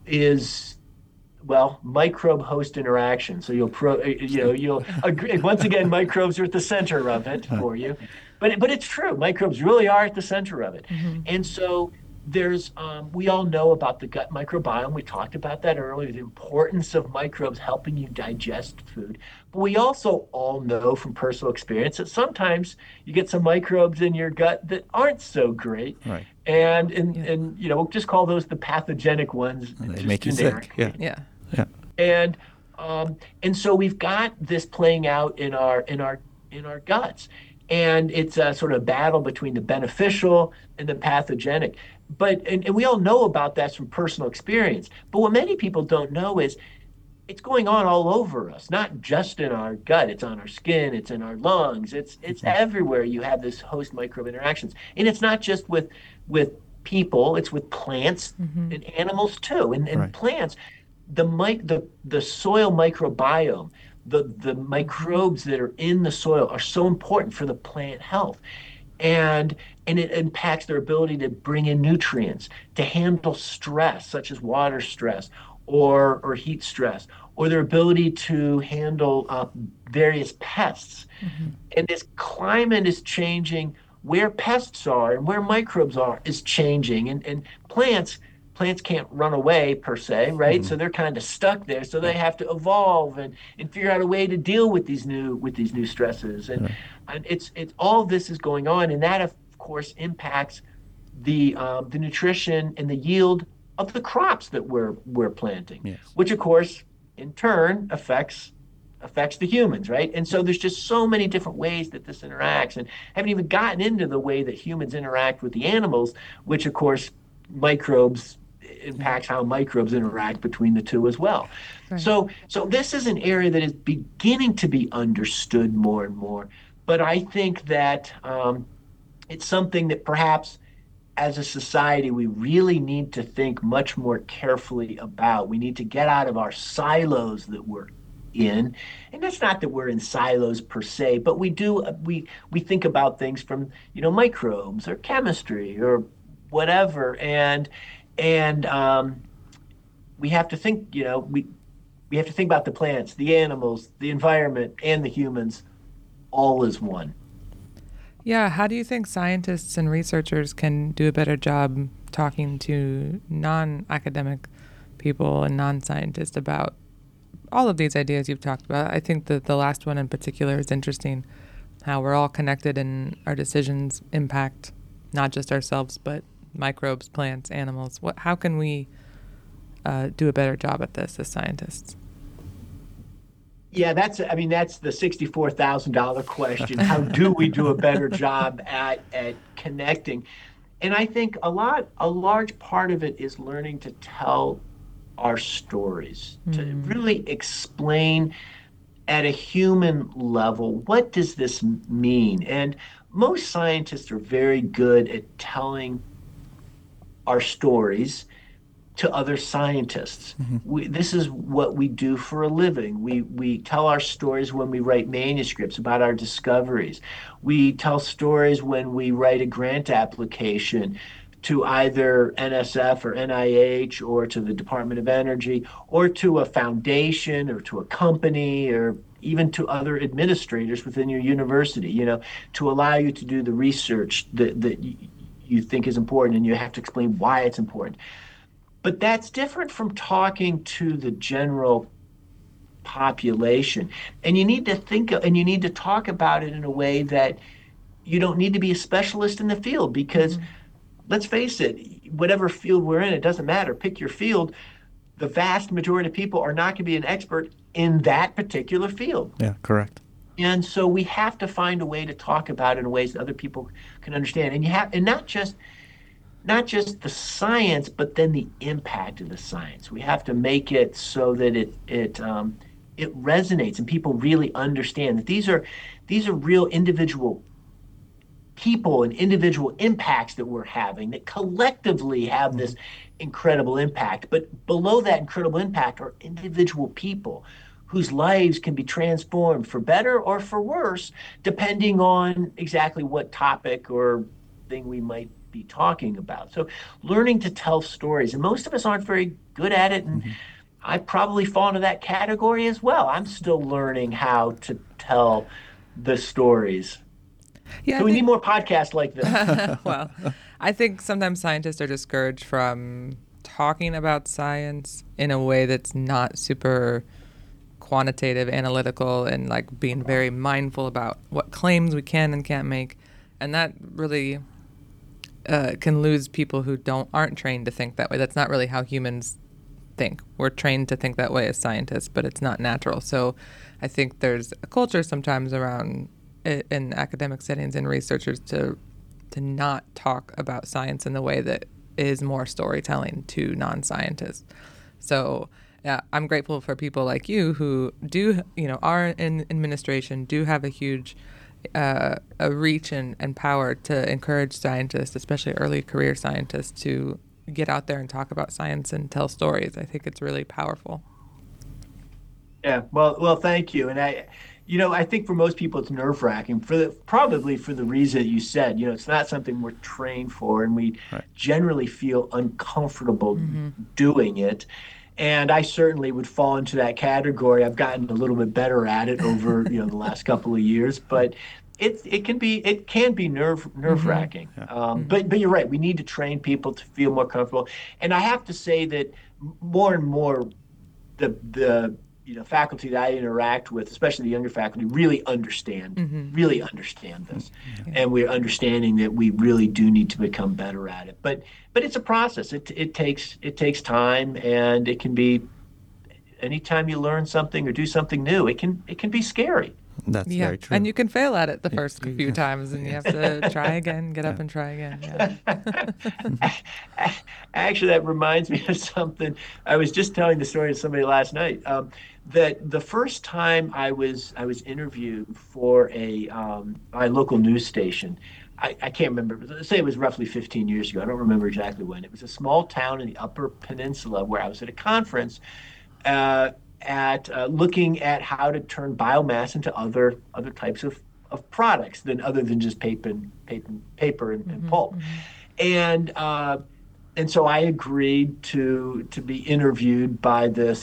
is well, microbe host interaction. So you'll pro, you know, you'll agree. Once again, microbes are at the center of it for you. But but it's true. Microbes really are at the center of it. Mm-hmm. And so there's, um, we all know about the gut microbiome. We talked about that earlier, the importance of microbes helping you digest food. But we also all know from personal experience that sometimes you get some microbes in your gut that aren't so great. Right. And, and, yeah. and you know, we'll just call those the pathogenic ones. And they just make generic. you sick. Yeah. Yeah. Yeah. And um, and so we've got this playing out in our in our in our guts. And it's a sort of battle between the beneficial and the pathogenic. But and, and we all know about that from personal experience. But what many people don't know is it's going on all over us, not just in our gut. It's on our skin, it's in our lungs, it's it's mm-hmm. everywhere you have this host microbe interactions. And it's not just with with people, it's with plants mm-hmm. and animals too. And, and right. plants, the mic the the soil microbiome, the the microbes that are in the soil are so important for the plant health. And and it impacts their ability to bring in nutrients, to handle stress, such as water stress or or heat stress, or their ability to handle uh, various pests. Mm-hmm. And this climate is changing. Where pests are and where microbes are is changing. And and plants plants can't run away per se, right? Mm-hmm. So they're kind of stuck there. So they have to evolve and, and figure out a way to deal with these new with these new stresses. And, yeah. and it's it's all of this is going on, and that of course impacts the um, the nutrition and the yield of the crops that we're we're planting, yes. which of course in turn affects affects the humans, right? And so there's just so many different ways that this interacts, and haven't even gotten into the way that humans interact with the animals, which of course microbes impacts how microbes interact between the two as well. Right. So so this is an area that is beginning to be understood more and more, but I think that um, it's something that perhaps as a society we really need to think much more carefully about. We need to get out of our silos that we're in, and that's not that we're in silos per se, but we do we we think about things from, you know, microbes or chemistry or whatever, and and um, we have to think, you know, we we have to think about the plants, the animals, the environment, and the humans all as one. Yeah, how do you think scientists and researchers can do a better job talking to non-academic people and non-scientists about all of these ideas you've talked about? I think that the last one in particular is interesting, how we're all connected and our decisions impact not just ourselves, but microbes, plants, animals. What? How can we uh, do a better job at this as scientists? Yeah, that's, I mean, that's the sixty-four thousand dollars question. How do we do a better job at, at connecting? And I think a lot, a large part of it is learning to tell our stories, mm. to really explain at a human level, what does this mean? And most scientists are very good at telling our stories to other scientists. Mm-hmm. We, this is what we do for a living. We we tell our stories when we write manuscripts about our discoveries. We tell stories when we write a grant application to either N S F or N I H or to the Department of Energy or to a foundation or to a company or even to other administrators within your university, you know, to allow you to do the research that, that you think is important, and you have to explain why it's important. But that's different from talking to the general population. And you need to think, and you need to talk about it in a way that you don't need to be a specialist in the field, because mm-hmm. let's face it, whatever field we're in, it doesn't matter. Pick your field. The vast majority of people are not going to be an expert in that particular field. Yeah, correct. And so we have to find a way to talk about it in ways that other people can understand. And you have, and not just not just the science, but then the impact of the science. We have to make it so that it it um, it resonates and people really understand that these are these are real individual people and individual impacts that we're having that collectively have this incredible impact. But below that incredible impact are individual people whose lives can be transformed for better or for worse, depending on exactly what topic or thing we might be talking about. So learning to tell stories, and most of us aren't very good at it, and mm-hmm. I probably fall into that category as well. I'm still learning how to tell the stories. Yeah, so I we think, need more podcasts like this. Well, I think sometimes scientists are discouraged from talking about science in a way that's not super quantitative, analytical, and like being very mindful about what claims we can and can't make. And that really uh, can lose people who don't aren't trained to think that way. That's not really how humans think. We're trained to think that way as scientists, but it's not natural. So I think there's a culture sometimes around in academic settings and researchers to to not talk about science in the way that is more storytelling to non-scientists. So yeah, I'm grateful for people like you who do, you know, are in administration, do have a huge uh, a reach and, and power to encourage scientists, especially early career scientists, to get out there and talk about science and tell stories. I think it's really powerful. Yeah, well, well, thank you. And I, you know, I think for most people it's nerve-wracking for the, probably for the reason that you said. You know, it's not something we're trained for, and we right. generally feel uncomfortable mm-hmm. doing it. And I certainly would fall into that category. I've gotten a little bit better at it over, you know, the last couple of years, but it it can be it can be nerve nerve wracking. Mm-hmm. Yeah. Um, mm-hmm. But but you're right. We need to train people to feel more comfortable. And I have to say that more and more, the the you know faculty that I interact with, especially the younger faculty, really understand mm-hmm. really understand this, mm-hmm. and we're understanding that we really do need to become better at it. But but it's a process. It it takes it takes time, and it can be anytime you learn something or do something new, it can it can be scary. That's yeah. very true. And you can fail at it the first few times, and you have to try again, get yeah. up and try again. Yeah. Actually, that reminds me of something. I was just telling the story to somebody last night. Um, that the first time I was I was interviewed for a um, my local news station, I, I can't remember. Let's say it was roughly fifteen years ago. I don't remember exactly when. It was a small town in the Upper Peninsula where I was at a conference. Uh, at uh, looking at how to turn biomass into other other types of, of products than other than just paper and paper, paper and, mm-hmm, and pulp. Mm-hmm. And uh, and so I agreed to to be interviewed by this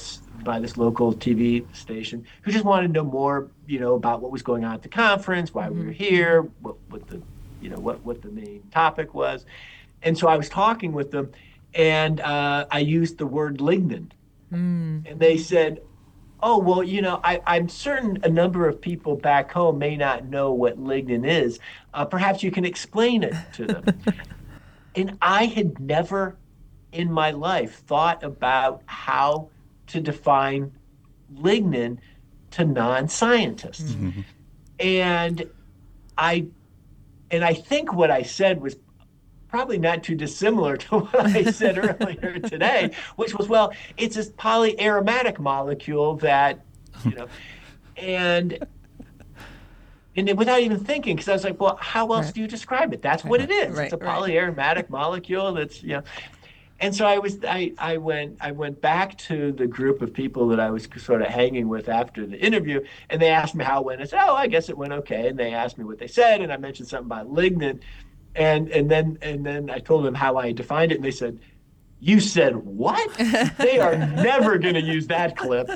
by this local T V station who just wanted to know more, you know, about what was going on at the conference, why we were here, what, what the, you know, what, what the main topic was. And so I was talking with them, and uh, I used the word lignin. Mm. And they said, oh, well, you know, I, I'm certain a number of people back home may not know what lignin is. Uh, perhaps you can explain it to them. And I had never in my life thought about how to define lignin to non-scientists. Mm-hmm. And I and I think what I said was probably not too dissimilar to what I said earlier today, which was, well, it's this polyaromatic molecule that, you know, and and then without even thinking, because I was like, well, how else right. do you describe it? That's right. what it is. Right. It's a polyaromatic right. molecule that's, you know. And so I was, I, I went, I went back to the group of people that I was sort of hanging with after the interview, and they asked me how it went. I said, oh, I guess it went okay. And they asked me what they said, and I mentioned something about lignin, and and then and then I told them how I defined it, and they said, "You said what? They are never going to use that clip."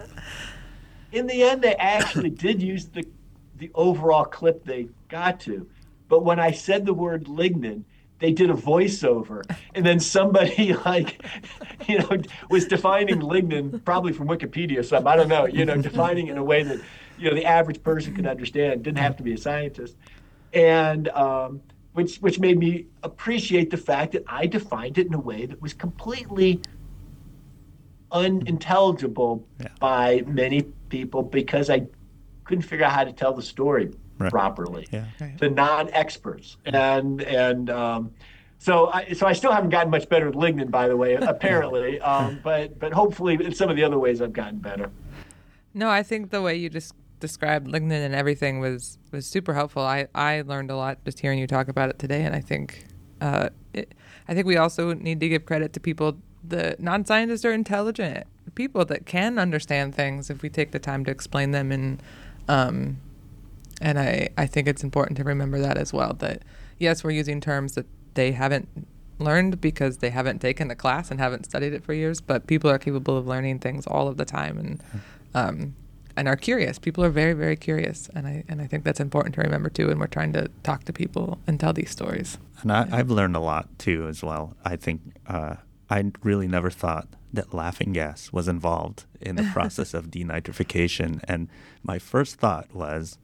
In the end, they actually did use the the overall clip they got to, but when I said the word lignin, they did a voiceover, and then somebody like, you know, was defining lignin, probably from Wikipedia or something, I don't know, you know, defining it in a way that, you know, the average person could understand, didn't have to be a scientist. And um, which which made me appreciate the fact that I defined it in a way that was completely unintelligible yeah. by many people because I couldn't figure out how to tell the story right. properly yeah. to non-experts. And and um, so I so I still haven't gotten much better with lignin, by the way, apparently. um, but but hopefully in some of the other ways I've gotten better. No, I think the way you just described lignin and everything was was super helpful. I, I learned a lot just hearing you talk about it today, and I think uh, it, I think we also need to give credit to people. The non-scientists are intelligent people that can understand things if we take the time to explain them, and um, and I, I think it's important to remember that as well, that yes, we're using terms that they haven't learned because they haven't taken the class and haven't studied it for years, but people are capable of learning things all of the time, and um, and are curious. People are very, very curious, and I and I think that's important to remember too, and we're trying to talk to people and tell these stories. And I, yeah. I've learned a lot too as well. I think uh, I really never thought that laughing gas was involved in the process of denitrification. And my first thought was,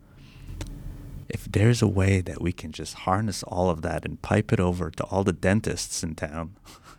if there's a way that we can just harness all of that and pipe it over to all the dentists in town.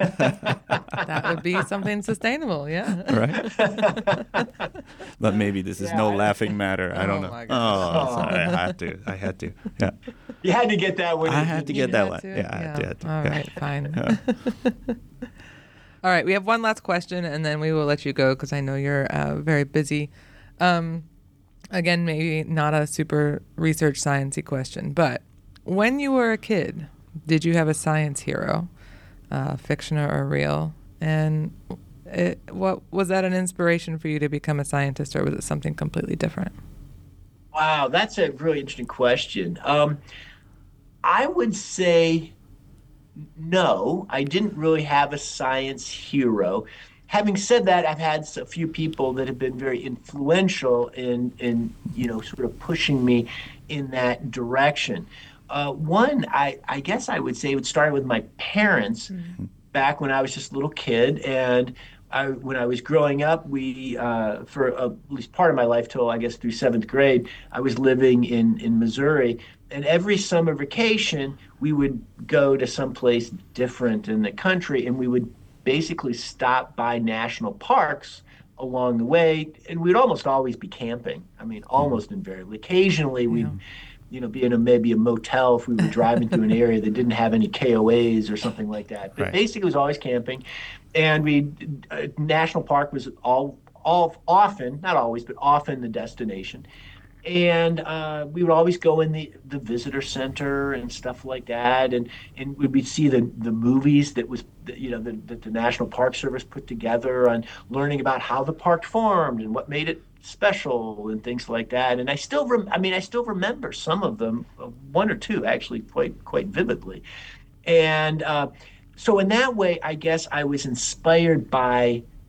That would be something sustainable, yeah. Right? But maybe this is yeah, no I, laughing matter. I don't oh know. My oh, sorry. I had to. I had to. Yeah. You had to get that one. I had to get that one. To? Yeah, I yeah. did. All yeah. right, fine. Yeah. All right, we have one last question, and then we will let you go because I know you're uh, very busy. Um, again, maybe not a super research sciencey question, but when you were a kid, did you have a science hero, uh, fiction or real? And it, what was that an inspiration for you to become a scientist, or was it something completely different? Wow, that's a really interesting question. Um, I would say no, I didn't really have a science hero. Having said that, I've had a few people that have been very influential in, in you know, sort of pushing me in that direction. Uh, one, I, I guess I would say, would start with my parents mm-hmm. back when I was just a little kid. And I, when I was growing up, we, uh, for a, at least part of my life till I guess through seventh grade, I was living in, in Missouri. And every summer vacation, we would go to someplace different in the country, and we would basically stop by national parks along the way, and we'd almost always be camping. I mean, almost invariably. Occasionally, we'd, yeah. you know, be in a maybe a motel if we were driving through an area that didn't have any K O As or something like that. But right. basically, it was always camping, and we uh, national park was all all often, not always, but often the destination. And uh, we would always go in the, the visitor center and stuff like that, and and we'd see the, the movies that was you know that the, the National Park Service put together on learning about how the park formed and what made it special and things like that. And I still rem- I mean I still remember some of them, uh, one or two actually quite quite vividly. And uh, so in that way, I guess I was inspired by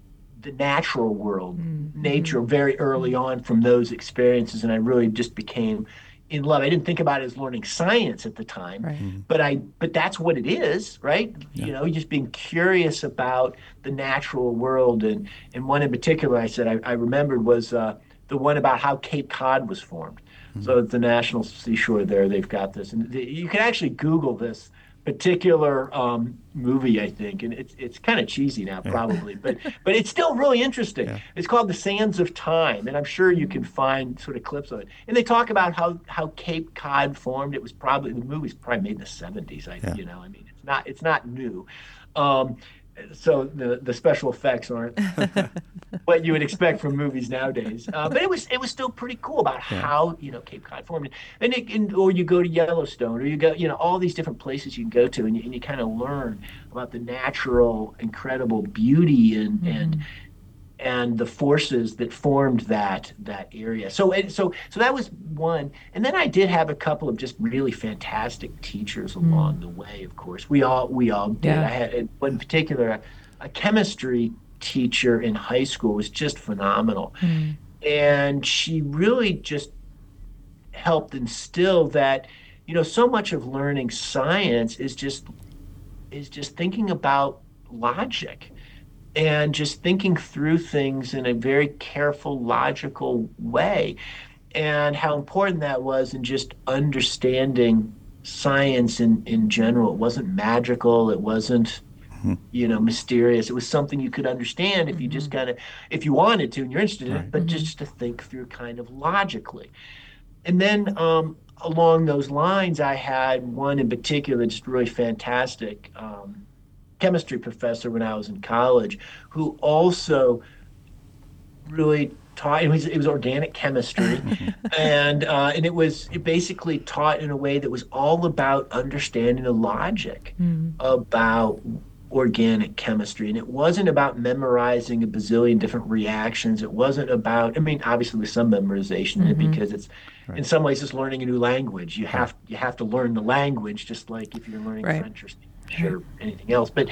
the natural world, Mm-hmm. nature, very early on from those experiences, and I really just became in love. I didn't think about it as learning science at the time, Right. Mm-hmm. but I but that's what it is, right? Yeah. You know, just being curious about the natural world, and and one in particular I said I, I remembered was uh, the one about how Cape Cod was formed. So at the National Seashore there, they've got this, and the, you can actually Google this particular um, movie, I think, and it's it's kind of cheesy now, probably, but but it's still really interesting. Yeah. It's called The Sands of Time, and I'm sure you can find sort of clips of it. And they talk about how how Cape Cod formed. It was probably the movie's probably made in the seventies. I Yeah. you know, I mean, it's not it's not new. Um, so the the special effects aren't what you would expect from movies nowadays. Uh, but it was it was still pretty cool about Yeah. how you know Cape Cod formed, and, it, and or you go to Yellowstone, or you go you know all these different places you can go to, and you, and you kind of learn about the natural, incredible beauty and Mm-hmm. and and the forces that formed that that area. So and so so that was one, and then I did have a couple of just really fantastic teachers along the way. Of course, we all we all did. Yeah. I had one in particular, a, a chemistry teacher in high school was just phenomenal, Mm. and she really just helped instill that you know so much of learning science is just is just thinking about logic and just thinking through things in a very careful, logical way, and how important that was in just understanding science in, in general. It wasn't magical, it wasn't, you know, mysterious. It was something you could understand if you just kind of, if you wanted to and you're interested in it, Right. but just to think through kind of logically. And then um, along those lines, I had one in particular, just really fantastic. Um, chemistry professor when I was in college, who also really taught. It was it was organic chemistry, and uh, and it was it basically taught in a way that was all about understanding the logic Mm. about organic chemistry, and it wasn't about memorizing a bazillion different reactions. It wasn't about. I mean, obviously, there's some memorization in it Mhm. because it's. Right. In some ways, it's learning a new language. You have you have to learn the language, just like if you're learning Right. French or Spanish or anything else. But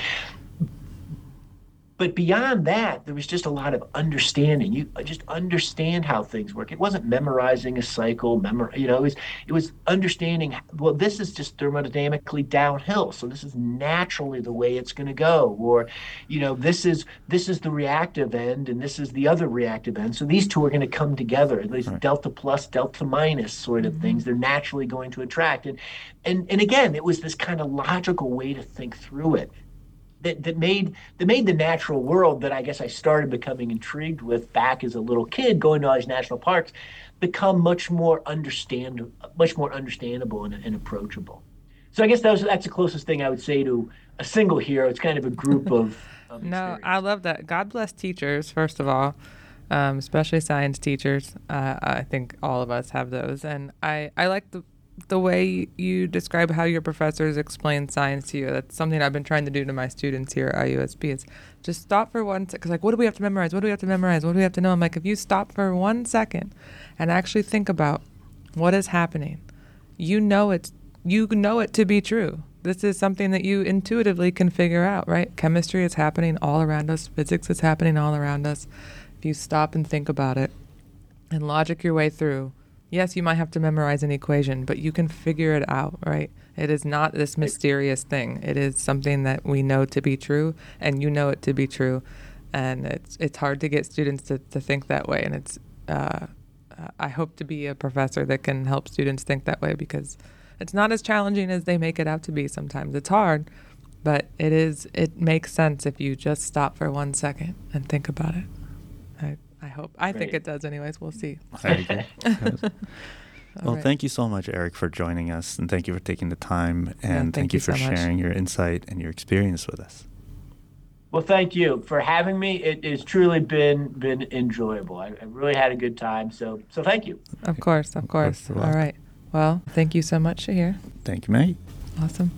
but beyond that, there was just a lot of understanding. You just understand how things work. It wasn't memorizing a cycle. Memor, you know, it was it was understanding. Well, this is just thermodynamically downhill, so this is naturally the way it's going to go. Or, you know, this is this is the reactive end, and this is the other reactive end. So these two are going to come together. These Right. delta plus, delta minus sort of things. They're naturally going to attract. And and and again, it was this kind of logical way to think through it. That, that made that made the natural world that I guess I started becoming intrigued with back as a little kid, going to all these national parks, become much more understand much more understandable and, and approachable. So I guess that was, that's the closest thing I would say to a single hero. It's kind of a group of, of No, I experiences. love that. God bless teachers, first of all, um, especially science teachers. Uh, I think all of us have those. And I, I like the the way you describe how your professors explain science to you. That's something I've been trying to do to my students here at I U S B is just stop for one second. Because like, what do we have to memorize? What do we have to memorize? What do we have to know? I'm like, if you stop for one second and actually think about what is happening, you know it's you know it to be true. This is something that you intuitively can figure out, right? Chemistry is happening all around us. Physics is happening all around us. If you stop and think about it and logic your way through, yes, you might have to memorize an equation, but you can figure it out, right? It is not this mysterious thing. It is something that we know to be true, and you know it to be true. And it's it's hard to get students to, to think that way. And it's uh, uh, I hope to be a professor that can help students think that way, because it's not as challenging as they make it out to be sometimes. It's hard, but it is. It makes sense if you just stop for one second and think about it. I, I hope. I think Great. it does anyways. We'll see. I agree. Good. All Well, right. thank you so much, Eric, for joining us, and thank you for taking the time, and thank thank you you for so much. sharing your insight and your experience with us. Well, thank you for having me. It has truly been been enjoyable. I, I really had a good time. So so thank you. Of course, of course. You're All welcome. right. Well, thank you so much, Shahir. Thank you, Maggie. Awesome.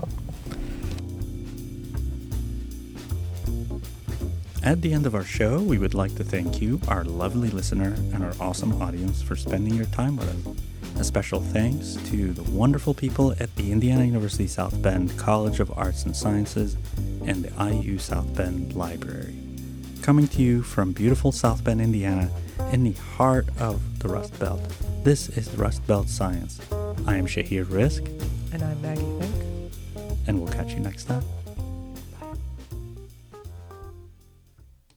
At the end of our show, we would like to thank you, our lovely listener, and our awesome audience for spending your time with us. A special thanks to the wonderful people at the Indiana University South Bend College of Arts and Sciences and the I U South Bend Library. coming to you from beautiful South Bend, Indiana, in the heart of the Rust Belt. This is Rust Belt Science. I am Shahir Rizk. And I'm Maggie Fink. And we'll catch you next time.